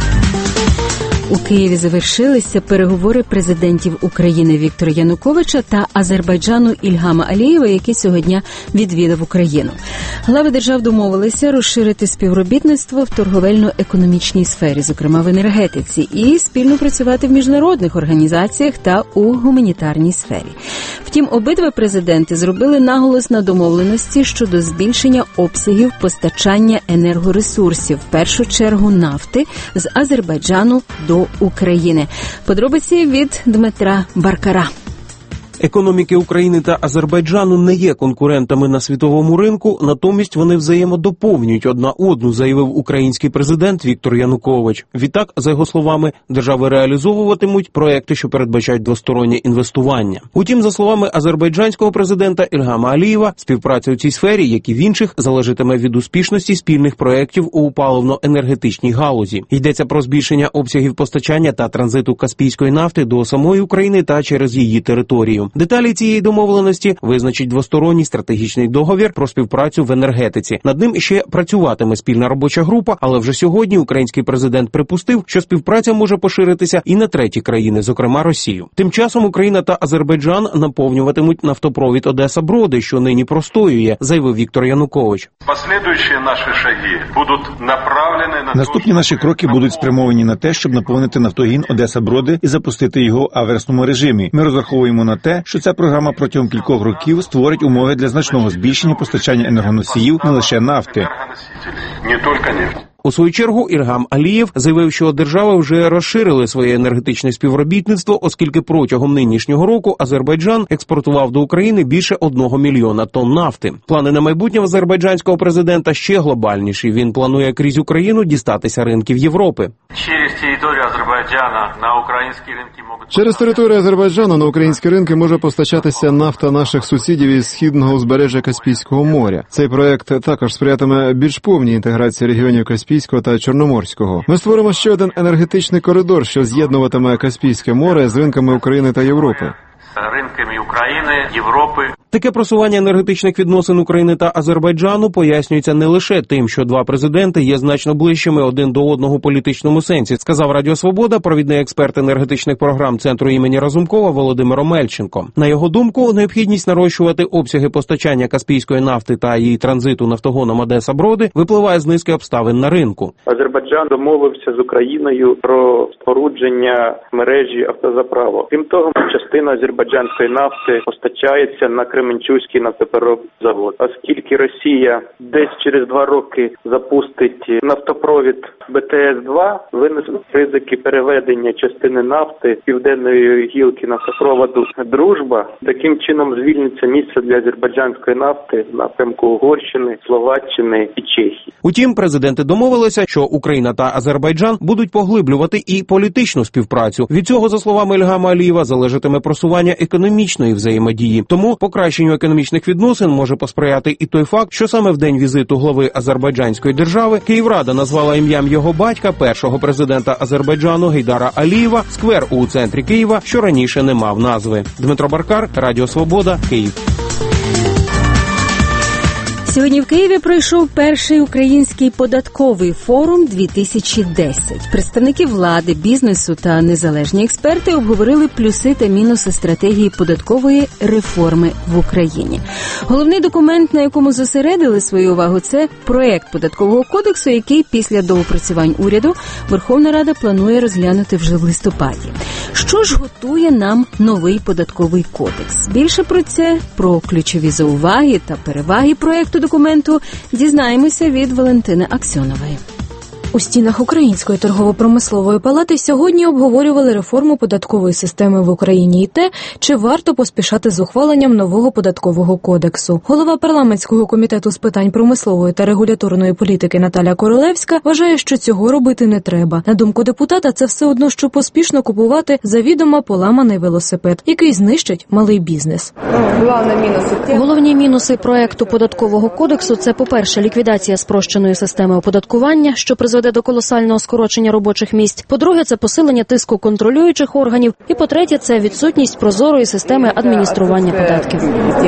У Києві завершилися переговори президентів України Віктора Януковича та Азербайджану Ільгама Алієва, який сьогодні відвідав Україну. Глави держав домовилися розширити співробітництво в торговельно-економічній сфері, зокрема в енергетиці, і спільно працювати в міжнародних організаціях та у гуманітарній сфері. Втім, обидва президенти зробили наголос на домовленості щодо збільшення обсягів постачання енергоресурсів, в першу чергу нафти, з Азербайджану до України. Подробиці від Дмитра Баркара. Економіки України та Азербайджану не є конкурентами на світовому ринку, натомість вони взаємодоповнюють одна одну, заявив український президент Віктор Янукович. Відтак, за його словами, держави реалізовуватимуть проекти, що передбачають двостороннє інвестування. Утім, за словами азербайджанського президента Ільгама Алієва, співпраця у цій сфері, як і в інших, залежатиме від успішності спільних проєктів у паливно-енергетичній галузі. Йдеться про збільшення обсягів постачання та транзиту каспійської нафти до самої України та через її територію. Деталі цієї домовленості визначить двосторонній стратегічний договір про співпрацю в енергетиці. Над ним ще працюватиме спільна робоча група, але вже сьогодні український президент припустив, що співпраця може поширитися і на треті країни, зокрема Росію. Тим часом Україна та Азербайджан наповнюватимуть нафтопровід Одеса-Броди, що нині простоює, заявив Віктор Янукович. Наступні наші кроки будуть спрямовані на те, щоб наповнити нафтогін Одеса-Броди і запустити його в аверсному режимі. Ми розраховуємо на те, що ця програма протягом кількох років створить умови для значного збільшення постачання енергоносіїв не лише нафти. У свою чергу Ільгам Алієв заявив, що держави вже розширили своє енергетичне співробітництво, оскільки протягом нинішнього року Азербайджан експортував до України більше 1 мільйона тонн нафти. Плани на майбутнє азербайджанського президента ще глобальніші. Він планує крізь Україну дістатися ринків Європи. Через територію Азербайджану на українські ринки може постачатися нафта наших сусідів із східного узбережжя Каспійського моря. Цей проект також сприятиме більш повній інтеграції регіонів Каспійського та Чорноморського. Ми створимо ще один енергетичний коридор, що з'єднуватиме Каспійське море з ринками України та Європи. Ринками України, Європи. Таке просування енергетичних відносин України та Азербайджану пояснюється не лише тим, що два президенти є значно ближчими один до одного у політичному сенсі, сказав Радіо Свобода провідний експерт енергетичних програм Центру імені Разумкова Володимир Омельченко. На його думку, необхідність нарощувати обсяги постачання каспійської нафти та її транзиту нафтогоном Одеса-Броди випливає з низки обставин на ринку. Азербайджан домовився з Україною про спорудження мережі автозаправок. Крім того, частина азербайджанської нафти постачається на Кременчуцький нафтопереробний завод. Оскільки Росія десь через 2 роки запустить нафтопровід БТС-2, виникнуть ризики переведення частини нафти південної гілки нафтопроводу «Дружба». Таким чином звільниться місце для азербайджанської нафти в напрямку Угорщини, Словаччини і Чехії. Утім, президенти домовилися, що Україна та Азербайджан будуть поглиблювати і політичну співпрацю. Від цього, за словами Ільгама Алієва, залежатиме просування економічної взаємодії. Тому покращенню економічних відносин може посприяти і той факт, що саме в день візиту глави Азербайджанської держави Київрада назвала ім'ям його батька, першого президента Азербайджану Гейдара Алієва, сквер у центрі Києва, що раніше не мав назви. Дмитро Баркар, Радіо Свобода, Київ. Сьогодні в Києві пройшов перший український податковий форум 2010. Представники влади, бізнесу та незалежні експерти обговорили плюси та мінуси стратегії податкової реформи в Україні. Головний документ, на якому зосередили свою увагу, це проект податкового кодексу, який після доопрацювань уряду Верховна Рада планує розглянути вже в листопаді. Що ж готує нам новий податковий кодекс? Більше про це, про ключові зауваги та переваги проекту документу дізнаємося від Валентини Аксьонової. У стінах Української торгово-промислової палати сьогодні обговорювали реформу податкової системи в Україні і те, чи варто поспішати з ухваленням нового податкового кодексу. Голова парламентського комітету з питань промислової та регуляторної політики Наталя Королевська вважає, що цього робити не треба. На думку депутата, це все одно, що поспішно купувати завідомо поламаний велосипед, який знищить малий бізнес. Головні мінуси проекту податкового кодексу – це, по-перше, ліквідація спрощеної системи оподаткування, що призведе до колосального скорочення робочих місць. По-друге, це посилення тиску контролюючих органів. І по-третє, це відсутність прозорої системи адміністрування податків.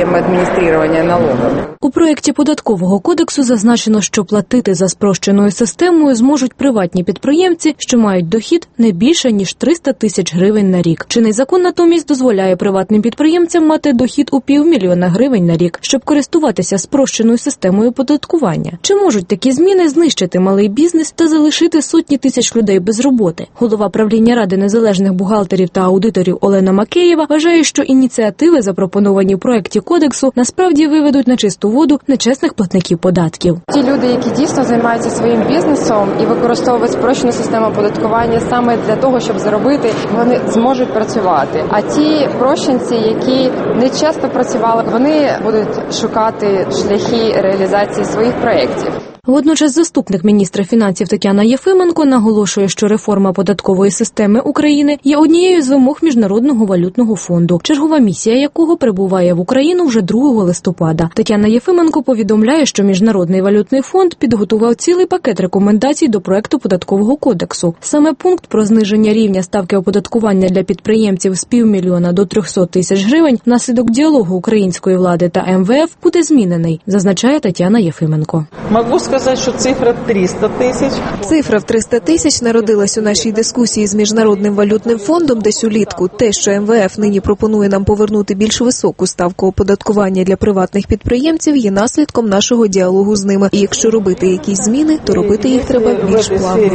У проєкті податкового кодексу зазначено, що платити за спрощеною системою зможуть приватні підприємці, що мають дохід не більше, ніж 300 тисяч гривень на рік. Чинний закон натомість дозволяє приватним підприємцям мати дохід у 500 000 гривень на рік, щоб користуватися спрощеною системою оподаткування. Чи можуть такі зміни знищити малий бізнес та залишити сотні тисяч людей без роботи? Голова правління Ради незалежних бухгалтерів та аудиторів Олена Макеєва вважає, що ініціативи, запропоновані в проєкті кодексу, насправді виведуть на чисту воду нечесних платників податків. Ті люди, які дійсно займаються своїм бізнесом і використовують спрощену систему оподаткування саме для того, щоб заробити, вони зможуть працювати. А ті прощенці, які не часто працювали, вони будуть шукати шляхи реалізації своїх проєктів. Водночас заступник міністра фінансів Тетяна Єфименко наголошує, що реформа податкової системи України є однією з вимог Міжнародного валютного фонду, чергова місія якого прибуває в Україну вже 2 листопада. Тетяна Єфименко повідомляє, що Міжнародний валютний фонд підготував цілий пакет рекомендацій до проекту податкового кодексу. Саме пункт про зниження рівня ставки оподаткування для підприємців з 500 000 до 300 тисяч гривень внаслідок діалогу української влади та МВФ буде змінений, зазначає Тетяна Єфименко. Сказати, що цифра 300 тисяч. Цифра в 300 тисяч народилась у нашій дискусії з Міжнародним валютним фондом десь улітку. Те, що МВФ нині пропонує нам повернути більш високу ставку оподаткування для приватних підприємців, є наслідком нашого діалогу з ними. І якщо робити якісь зміни, то робити їх треба більш плавно.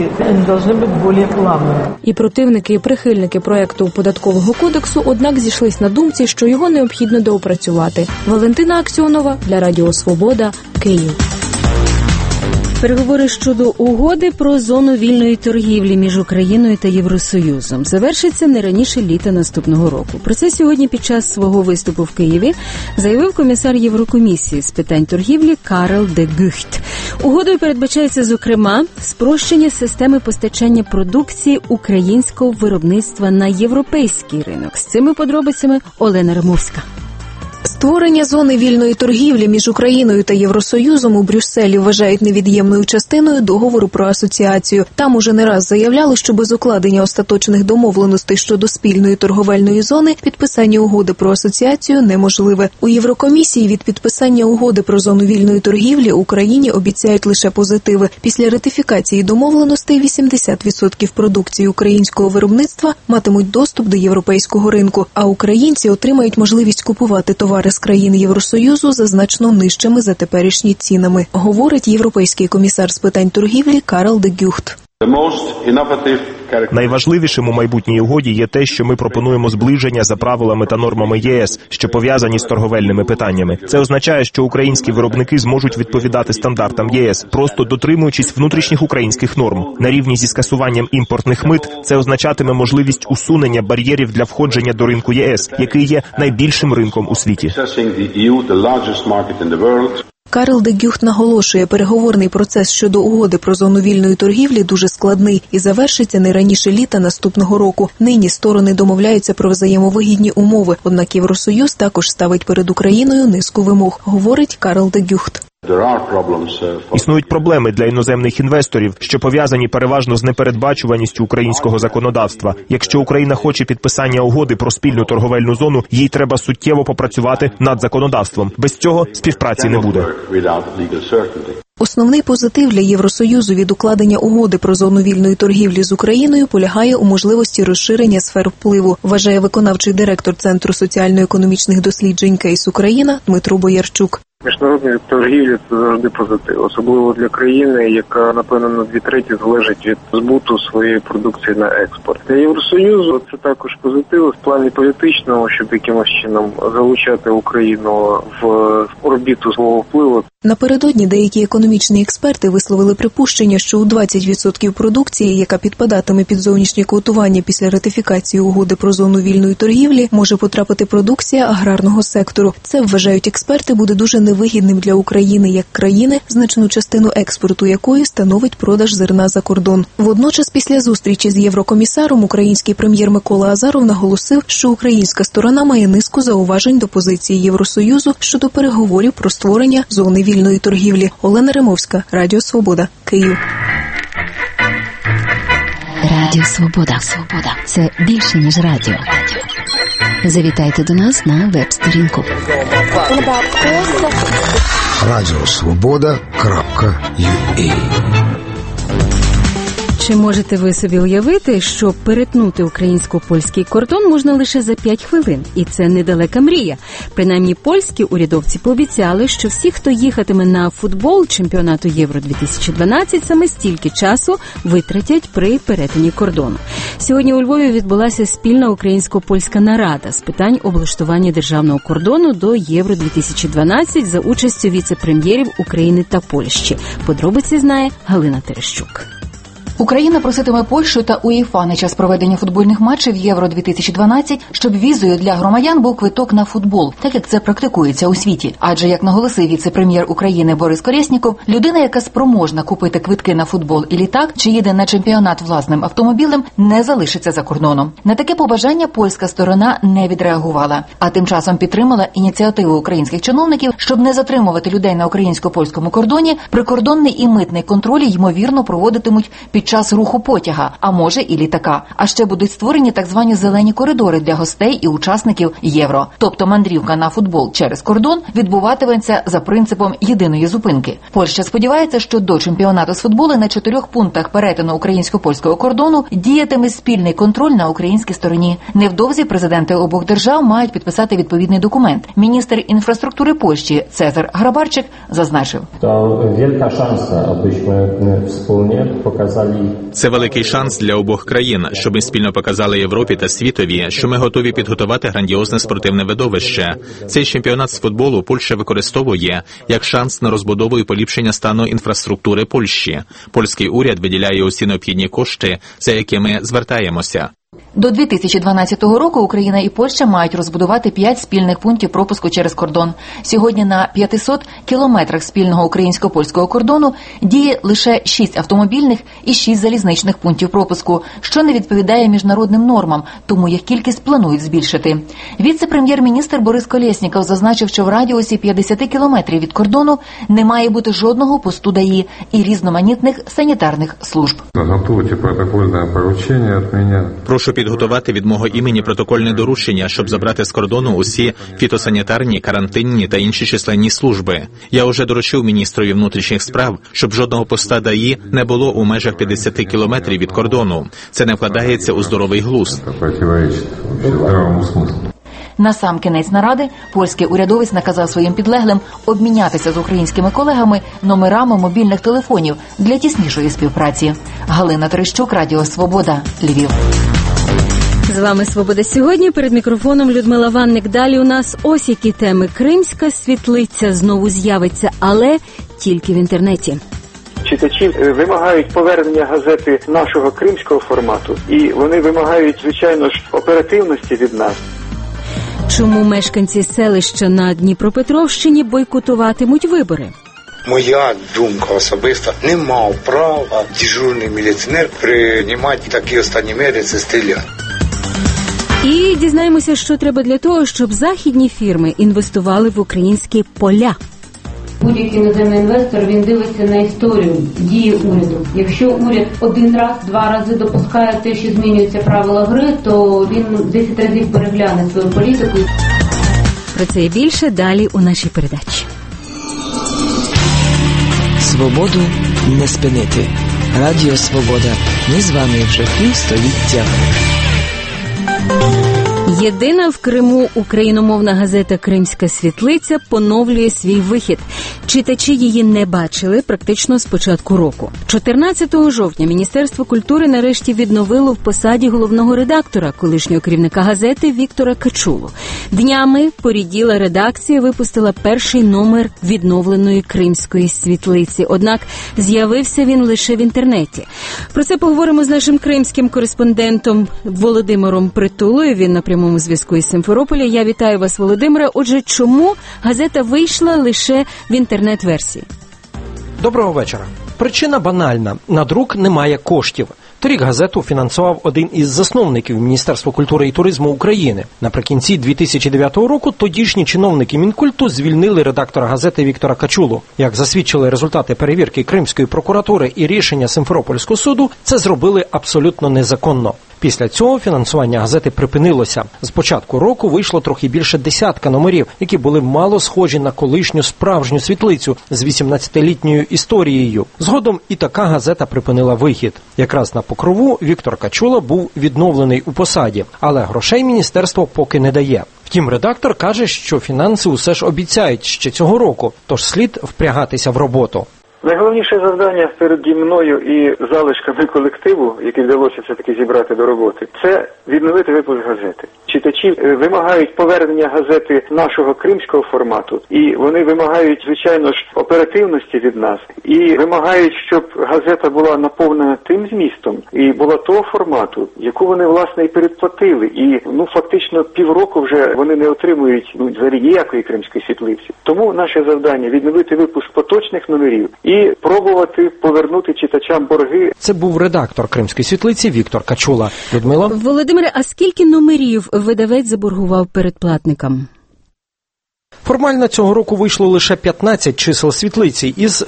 І противники, і прихильники проекту податкового кодексу, однак зійшлись на думці, що його необхідно доопрацювати. Валентина Аксьонова для Радіо Свобода, Київ. Переговори щодо угоди про зону вільної торгівлі між Україною та Євросоюзом завершаться не раніше літа наступного року. Про це сьогодні під час свого виступу в Києві заявив комісар Єврокомісії з питань торгівлі Карл де Гюхт. Угодою передбачається, зокрема, спрощення системи постачання продукції українського виробництва на європейський ринок. З цими подробицями Олена Римовська. Створення зони вільної торгівлі між Україною та Євросоюзом у Брюсселі вважають невід'ємною частиною договору про асоціацію. Там уже не раз заявляли, що без укладення остаточних домовленостей щодо спільної торговельної зони підписання угоди про асоціацію неможливе. У Єврокомісії від підписання угоди про зону вільної торгівлі Україні обіцяють лише позитиви. Після ратифікації домовленостей 80% продукції українського виробництва матимуть доступ до європейського ринку, а українці отримають можливість купувати товари з країн Євросоюзу за значно нижчими за теперішні цінами, говорить європейський комісар з питань торгівлі Карл де Гюхт. Найважливішим у майбутній угоді є те, що ми пропонуємо зближення за правилами та нормами ЄС, що пов'язані з торговельними питаннями. Це означає, що українські виробники зможуть відповідати стандартам ЄС, просто дотримуючись внутрішніх українських норм. На рівні зі скасуванням імпортних мит це означатиме можливість усунення бар'єрів для входження до ринку ЄС, який є найбільшим ринком у світі. Карл де Гюхт наголошує, переговорний процес щодо угоди про зону вільної торгівлі дуже складний і завершиться не раніше літа наступного року. Нині сторони домовляються про взаємовигідні умови, однак Євросоюз також ставить перед Україною низку вимог, говорить Карл де Гюхт. Існують проблеми для іноземних інвесторів, що пов'язані переважно з непередбачуваністю українського законодавства. Якщо Україна хоче підписання угоди про спільну торговельну зону, їй треба суттєво попрацювати над законодавством. Без цього співпраці не буде. Основний позитив для Євросоюзу від укладення угоди про зону вільної торгівлі з Україною полягає у можливості розширення сфер впливу, вважає виконавчий директор Центру соціально-економічних досліджень «Кейс Україна» Дмитро Боярчук. Міжнародна торгівля – це завжди позитив, особливо для країни, яка, напевно, на 2/3 залежить від збуту своєї продукції на експорт. Для Євросоюзу це також позитив в плані політичному, щоб якимось чином залучати Україну в орбіту свого впливу. Напередодні деякі економічні експерти висловили припущення, що у 20% продукції, яка підпадатиме під зовнішнє квотування після ратифікації угоди про зону вільної торгівлі, може потрапити продукція аграрного сектору. Це, вважають експерти, буде дуже невигідним для України як країни, значну частину експорту якої становить продаж зерна за кордон. Водночас, після зустрічі з єврокомісаром, український прем'єр Микола Азаров наголосив, що українська сторона має низку зауважень до позиції Євросоюзу щодо переговорів про створення зони вільної торгівлі. Олена Римовська, Радіо Свобода, Київ. Радіо Свобода. Це більше, ніж радіо. Завітайте до нас на веб-сторінку. Радіосвобода.ua. Чи можете ви собі уявити, що перетнути українсько-польський кордон можна лише за 5 хвилин? І це недалека мрія. Принаймні, польські урядовці пообіцяли, що всі, хто їхатиме на футбол чемпіонату Євро-2012, саме стільки часу витратять при перетині кордону. Сьогодні у Львові відбулася спільна українсько-польська нарада з питань облаштування державного кордону до Євро-2012 за участю віце-прем'єрів України та Польщі. Подробиці знає Галина Терещук. Україна проситиме Польщу та УЄФА на час проведення футбольних матчів Євро-2012, щоб візою для громадян був квиток на футбол, так як це практикується у світі. Адже, як наголосив віце-прем'єр України Борис Колєсніков, людина, яка спроможна купити квитки на футбол і літак, чи їде на чемпіонат власним автомобілем, не залишиться за кордоном. На таке побажання польська сторона не відреагувала, а тим часом підтримала ініціативу українських чиновників, щоб не затримувати людей на українсько-польському кордоні, прикордонний і митний контролі, ймовірно, проводитимуть під час руху потяга, а може і літака. А ще будуть створені так звані зелені коридори для гостей і учасників Євро. Тобто мандрівка на футбол через кордон відбуватиметься за принципом єдиної зупинки. Польща сподівається, що до чемпіонату з футболу на 4 пунктах перетину українсько-польського кордону діятиме спільний контроль на українській стороні. Невдовзі президенти обох держав мають підписати відповідний документ. Міністр інфраструктури Польщі Цезар Грабарчик зазначив. Це великий шанс для обох країн, щоб ми спільно показали Європі та світові, що ми готові підготувати грандіозне спортивне видовище. Цей чемпіонат з футболу Польща використовує як шанс на розбудову і поліпшення стану інфраструктури Польщі. Польський уряд виділяє усі необхідні кошти, за якими звертаємося. До 2012 року Україна і Польща мають розбудувати 5 спільних пунктів пропуску через кордон. Сьогодні на 500 кілометрах спільного українсько-польського кордону діє лише 6 автомобільних і 6 залізничних пунктів пропуску, що не відповідає міжнародним нормам, тому їх кількість планують збільшити. Віце-прем'єр-міністр Борис Колєсніков зазначив, що в радіусі 50 кілометрів від кордону не має бути жодного посту ДАІ і різноманітних санітарних служб. Готуйте протокольне поручення від мене. Прошу підготувати від мого імені протокольне доручення, щоб забрати з кордону усі фітосанітарні, карантинні та інші численні служби. Я вже доручив міністрові внутрішніх справ, щоб жодного поста ДАІ не було у межах 50 кілометрів від кордону. Це не вкладається у здоровий глузд. Насамкінець наради польський урядовець наказав своїм підлеглим обмінятися з українськими колегами номерами мобільних телефонів для тіснішої співпраці. Галина Терещук, Радіо Свобода, Львів. З вами «Свобода сьогодні». Перед мікрофоном Людмила Ванник. Далі у нас ось які теми. Кримська світлиця знову з'явиться, але тільки в інтернеті. Читачі вимагають повернення газети нашого кримського формату. І вони вимагають, звичайно ж, оперативності від нас. Чому мешканці селища на Дніпропетровщині бойкотуватимуть вибори? Моя думка особиста, не мав права дежурний міліціонер приймати такі останні міри, це стріляти. І дізнаємося, що треба для того, щоб західні фірми інвестували в українські поля. Будь-який іноземний інвестор, він дивиться на історію дії уряду. Якщо уряд один раз, два рази допускає те, що змінюються правила гри, то він 10 разів перегляне свою політику. Про це і більше далі у нашій передачі. Свободу не спинити. Радіо Свобода. Ми з вами вже півстоліття. Єдина в Криму україномовна газета «Кримська світлиця» поновлює свій вихід. Читачі її не бачили практично з початку року. 14 жовтня Міністерство культури нарешті відновило в посаді головного редактора, колишнього керівника газети Віктора Качулу. Днями поріділа редакція випустила перший номер відновленої «Кримської світлиці». Однак з'явився він лише в інтернеті. Про це поговоримо з нашим кримським кореспондентом Володимиром Притулою. Він на прямому зв'язку із Симферополя. Я вітаю вас, Володимире. Отже, чому газета вийшла лише в інтернет-версії? Доброго вечора. Причина банальна. На друк немає коштів. Торік газету фінансував один із засновників Міністерства культури і туризму України. Наприкінці 2009 року тодішні чиновники Мінкульту звільнили редактора газети Віктора Качулу. Як засвідчили результати перевірки Кримської прокуратури і рішення Симферопольського суду, це зробили абсолютно незаконно. Після цього фінансування газети припинилося. З початку року вийшло трохи більше десятка номерів, які були мало схожі на колишню справжню світлицю з 18-літньою історією. Згодом і така газета припинила вихід. Якраз на покрову Віктор Качула був відновлений у посаді, але грошей міністерство поки не дає. Втім, редактор каже, що фінанси усе ж обіцяють ще цього року, тож слід впрягатися в роботу. Найголовніше завдання переді мною і залишками колективу, який вдалося все-таки зібрати до роботи, це відновити випуск газети. Читачі вимагають повернення газети нашого кримського формату, і вони вимагають, звичайно ж, оперативності від нас, і вимагають, щоб газета була наповнена тим змістом, і була того формату, яку вони, власне, і передплатили. І, фактично, півроку вже вони не отримують взагалі ніякої кримської світлиці. Тому наше завдання – відновити випуск поточних номерів і пробувати повернути читачам борги. Це був редактор «Кримської світлиці» Віктор Качула. Людмила? Володимире, а скільки номерів видавець заборгував передплатникам? Формально цього року вийшло лише 15 чисел світлиці із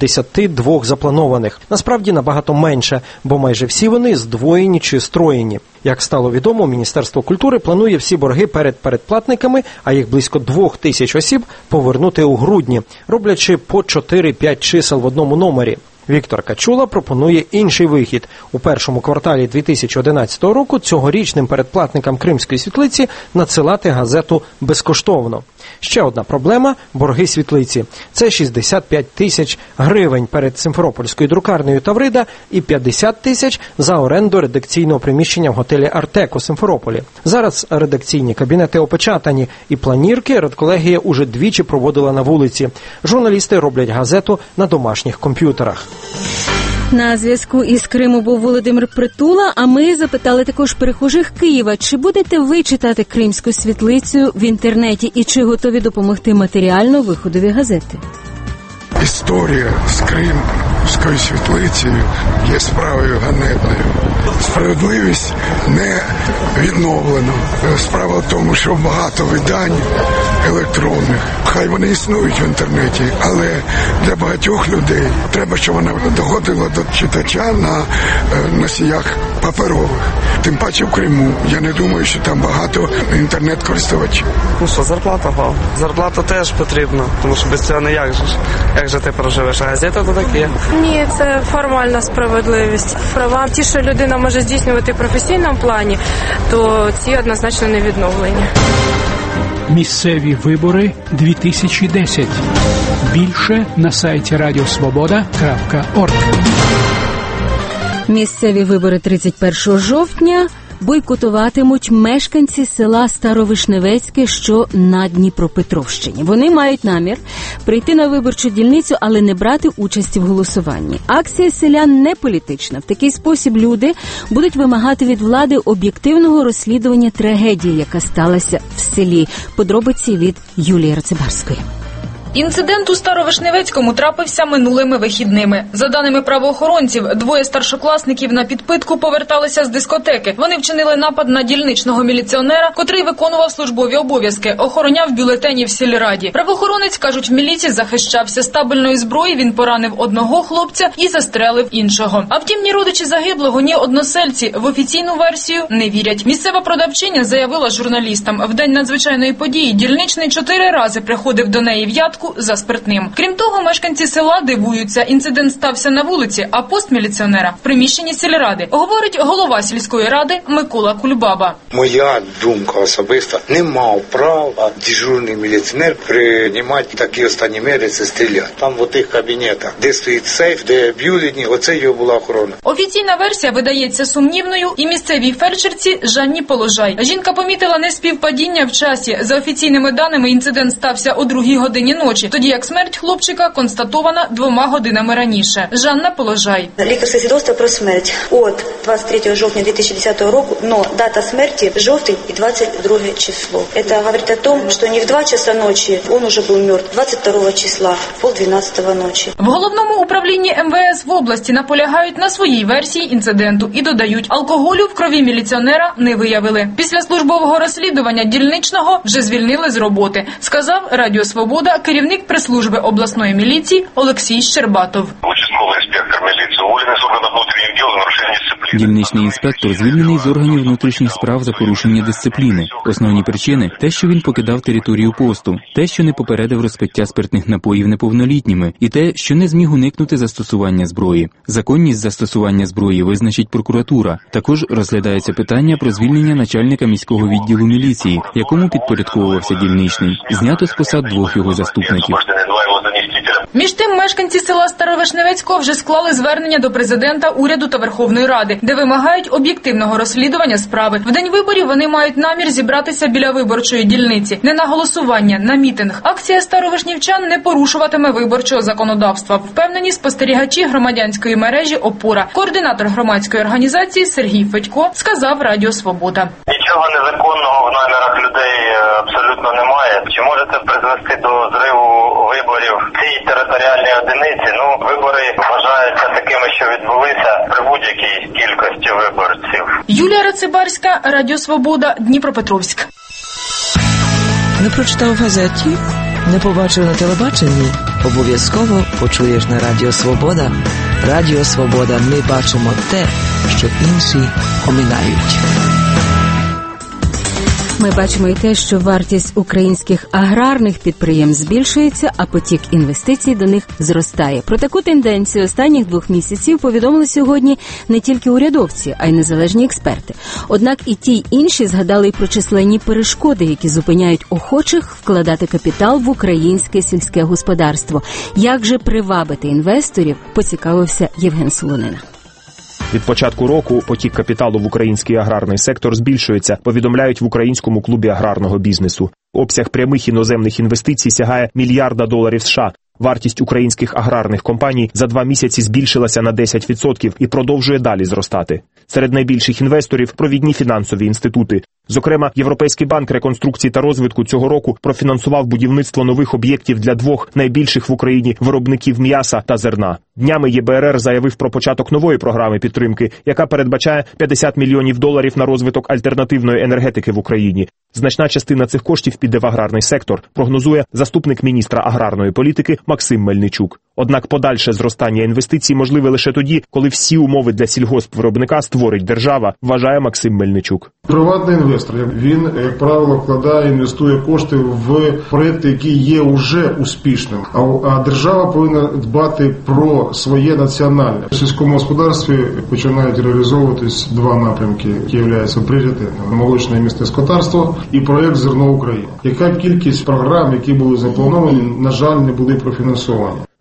52 запланованих. Насправді набагато менше, бо майже всі вони здвоєні чи строєні. Як стало відомо, Міністерство культури планує всі борги перед передплатниками, а їх близько 2000 осіб, повернути у грудні, роблячи по 4-5 чисел в одному номері. Віктор Качула пропонує інший вихід. У першому кварталі 2011 року цьогорічним передплатникам «Кримської світлиці» надсилати газету безкоштовно. Ще одна проблема – борги світлиці. Це 65 тисяч гривень перед Симферопольською друкарнею Таврида і 50 тисяч за оренду редакційного приміщення в готелі «Артек» у Симферополі. Зараз редакційні кабінети опечатані, і планірки редколегія уже двічі проводила на вулиці. Журналісти роблять газету на домашніх комп'ютерах. На зв'язку із Криму був Володимир Притула, а ми запитали також перехожих Києва, чи будете ви читати «Кримську світлицю» в інтернеті і чи готові допомогти матеріально виходові газети. Історія з Кримською світлицею є справою ганебною. Справедливість не відновлено. Справа в тому, що багато видань електронних, хай вони існують в інтернеті, але для багатьох людей треба, щоб вона доходила до читача на носіях паперових. Тим паче в Криму. Я не думаю, що там багато інтернет-користувачів. Зарплата. Зарплата теж потрібна, тому що без цього ніяк же. Як же ти проживеш? А газета то таке. Ні, це формальна справедливість. Права ті, що людина може здійснювати в професійному плані, то ці однозначно не відновлені. Місцеві вибори 2010. Більше на сайті radiosvoboda.org. Місцеві вибори 31 жовтня бойкотуватимуть мешканці села Старовишневецьке, що на Дніпропетровщині. Вони мають намір прийти на виборчу дільницю, але не брати участі в голосуванні. Акція селян не політична. В такий спосіб люди будуть вимагати від влади об'єктивного розслідування трагедії, яка сталася в селі. Подробиці від Юлії Рацибарської. Інцидент у Старовишневецькому трапився минулими вихідними. За даними правоохоронців, двоє старшокласників на підпитку поверталися з дискотеки. Вони вчинили напад на дільничного міліціонера, котрий виконував службові обов'язки, охороняв бюлетені в сільраді. Правоохоронець, кажуть в міліції, захищався. З табельної зброї він поранив одного хлопця і застрелив іншого. А втім, ні родичі загиблого, ні односельці в офіційну версію не вірять. Місцева продавчиня заявила журналістам, в день надзвичайної події дільничний 4 рази приходив до неї в ядку за спиртним. Крім того, мешканці села дивуються, інцидент стався на вулиці, а пост міліціонера в приміщенні сільради, говорить голова сільської ради Микола Кульбаба. Моя думка особиста, не мав права дежурний міліціонер приймати такі останні міри, це стріляти. Там в тих кабінетах, де стоїть сейф, де бюлетні, оце його була охорона. Офіційна версія видається сумнівною і місцевій фельдшерці Жанні Положай. Жінка помітила неспівпадіння в часі. За офіційними даними, інцидент стався о 2 годині ночі, тоді як смерть хлопчика констатована 2 годинами раніше. Жанна Положай. Лікарське свідоцтво про смерть від 23 жовтня 2010 року, но дата смерти жовтий і 22 число. Це говорить о том, що не в 2 часа ночі він уже був мертв, 22 числа, в 11:30 ночі. В головному управлінні МВС в області наполягають на своїй версії інциденту і додають, алкоголю в крові міліціонера не виявили. Після службового розслідування дільничного вже звільнили з роботи, сказав Радіо Свобода керівник прес-служби обласної міліції Олексій Щербатов. Участковий інспектор міліції уволений з органів внутрішніх діл за порушення дисципліни. Дільничний інспектор звільнений з органів внутрішніх справ за порушення дисципліни. Основні причини – те, що він покидав територію посту, те, що не попередив розпиття спиртних напоїв неповнолітніми, і те, що не зміг уникнути застосування зброї. Законність застосування зброї визначить прокуратура. Також розглядається питання про звільнення начальника міського відділу міліції, якому підпорядковувався дільничний. Знято з посад 2 його заступників. Між тим, мешканці села Старовишневецького вже склали звернення до президента, уряду та Верховної Ради, де вимагають об'єктивного розслідування справи. В день виборів вони мають намір зібратися біля виборчої дільниці. Не на голосування, на мітинг. Акція старовишнівчан не порушуватиме виборчого законодавства. Впевнені спостерігачі громадянської мережі «Опора». Координатор громадської організації Сергій Федько сказав Радіо Свобода. Нічого незаконного в намірах людей абсолютно немає. Чи можете призвести до зриву виборів цій територіальній одиниці? Вибори вважаються такими, що відбулися при будь-якій кількості виборців. Юлія Рацибарська, Радіо Свобода, Дніпропетровськ. Не прочитав в газеті? Не побачив на телебаченні? Обов'язково почуєш на Радіо Свобода. Радіо Свобода. Ми бачимо те, що інші оминають. Ми бачимо і те, що вартість українських аграрних підприємств збільшується, а потік інвестицій до них зростає. Про таку тенденцію останніх 2 місяців повідомили сьогодні не тільки урядовці, а й незалежні експерти. Однак і ті, й інші згадали й про численні перешкоди, які зупиняють охочих вкладати капітал в українське сільське господарство. Як же привабити інвесторів, поцікавився Євген Солонина. Від початку року потік капіталу в український аграрний сектор збільшується, повідомляють в Українському клубі аграрного бізнесу. Обсяг прямих іноземних інвестицій сягає $1 мільярд США. Вартість українських аграрних компаній за 2 місяці збільшилася на 10% і продовжує далі зростати. Серед найбільших інвесторів – провідні фінансові інститути. Зокрема, Європейський банк реконструкції та розвитку цього року профінансував будівництво нових об'єктів для 2 найбільших в Україні виробників м'яса та зерна. Днями ЄБРР заявив про початок нової програми підтримки, яка передбачає $50 мільйонів на розвиток альтернативної енергетики в Україні. Значна частина цих коштів піде в аграрний сектор, прогнозує заступник міністра аграрної політики Максим Мельничук. Однак подальше зростання інвестицій можливе лише тоді, коли всі умови для сільгоспвиробника створить держава, вважає Максим Мельничук. Приватний інвестор, він, як правило, вкладає, інвестує кошти в проєкти, які є вже успішними. А держава повинна дбати про своє національне. В сільському господарстві починають реалізовуватись 2 напрямки, які являються пріоритетними. Молочне місце скотарство і проєкт «Зерно України». Яка кількість програм, які були заплановані, на жаль, не були профінансовані.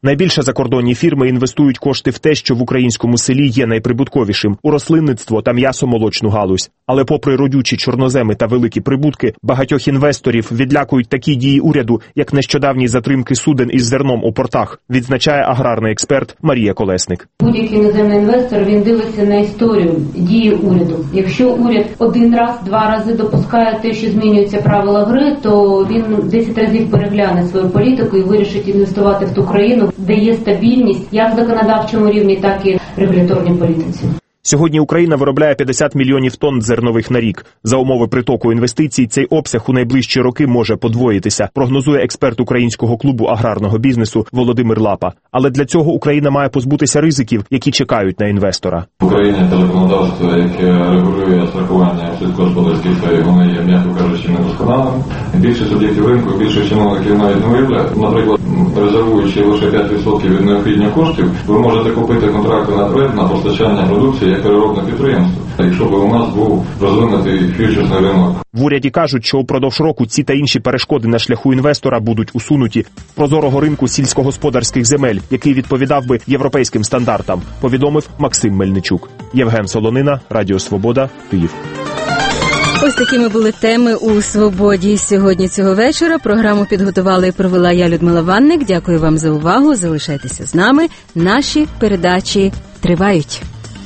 Найбільше закордонні фірми інвестують кошти в те, що в українському селі є найприбутковішим – у рослинництво та м'ясомолочну галузь. Але попри родючі чорноземи та великі прибутки, багатьох інвесторів відлякують такі дії уряду, як нещодавні затримки суден із зерном у портах, відзначає аграрний експерт Марія Колесник. Будь-який іноземний інвестор, він дивиться на історію дії уряду. Якщо уряд один раз, два рази допускає те, що змінюються правила гри, то він 10 разів перегляне свою політику і вирішить інвестувати в ту країну, де є стабільність як в законодавчому рівні, так і в регуляторній політиці. Сьогодні Україна виробляє 50 мільйонів тонн зернових на рік. За умови притоку інвестицій цей обсяг у найближчі роки може подвоїтися, прогнозує експерт Українського клубу аграрного бізнесу Володимир Лапа. Але для цього Україна має позбутися ризиків, які чекають на інвестора. В Україні те законодавство, яке регулює страхування сільськогосподарських паїв, воно є, м'яко кажучи, недосконалим. Більше суб'єктів ринку, більше чиновників навіть не виявляють. Наприклад, резервуючи лише 5% від необхідних коштів, ви можете купити контракти наперед на постачання продукції як переробне підприємство, якщо б у нас був розвинутий фьючерсний ринок. В уряді кажуть, що упродовж року ці та інші перешкоди на шляху інвестора будуть усунуті. Прозорого ринку сільськогосподарських земель, який відповідав би європейським стандартам, повідомив Максим Мельничук. Євген Солонина, Радіо Свобода, Київ. Ось такими були теми у «Свободі» сьогодні цього вечора. Програму підготувала і провела я, Людмила Ванник. Дякую вам за увагу. Залишайтеся з нами. Наші передачі тривають.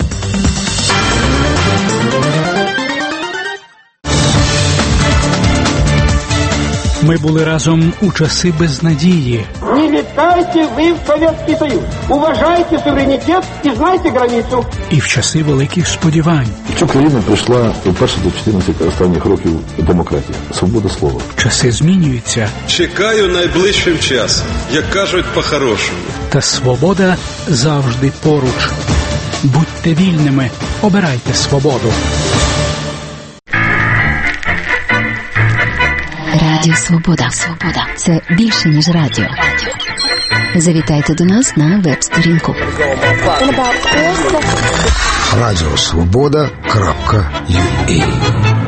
Ми були разом у часи безнадії. Не летайте ви в Совєтський Союз. Уважайте суверенітет і знайте границю. І в часи великих сподівань. В цю країну прийшла вперше до 14 останніх років демократія, свобода слова. Часи змінюються. Чекаю найближчим часом, як кажуть по-хорошому. Та свобода завжди поруч. Будьте вільними, обирайте свободу. Радіо Свобода. Свобода. Це більше, ніж радіо. Завітайте до нас на веб-сторінку. Радіо Свобода.ua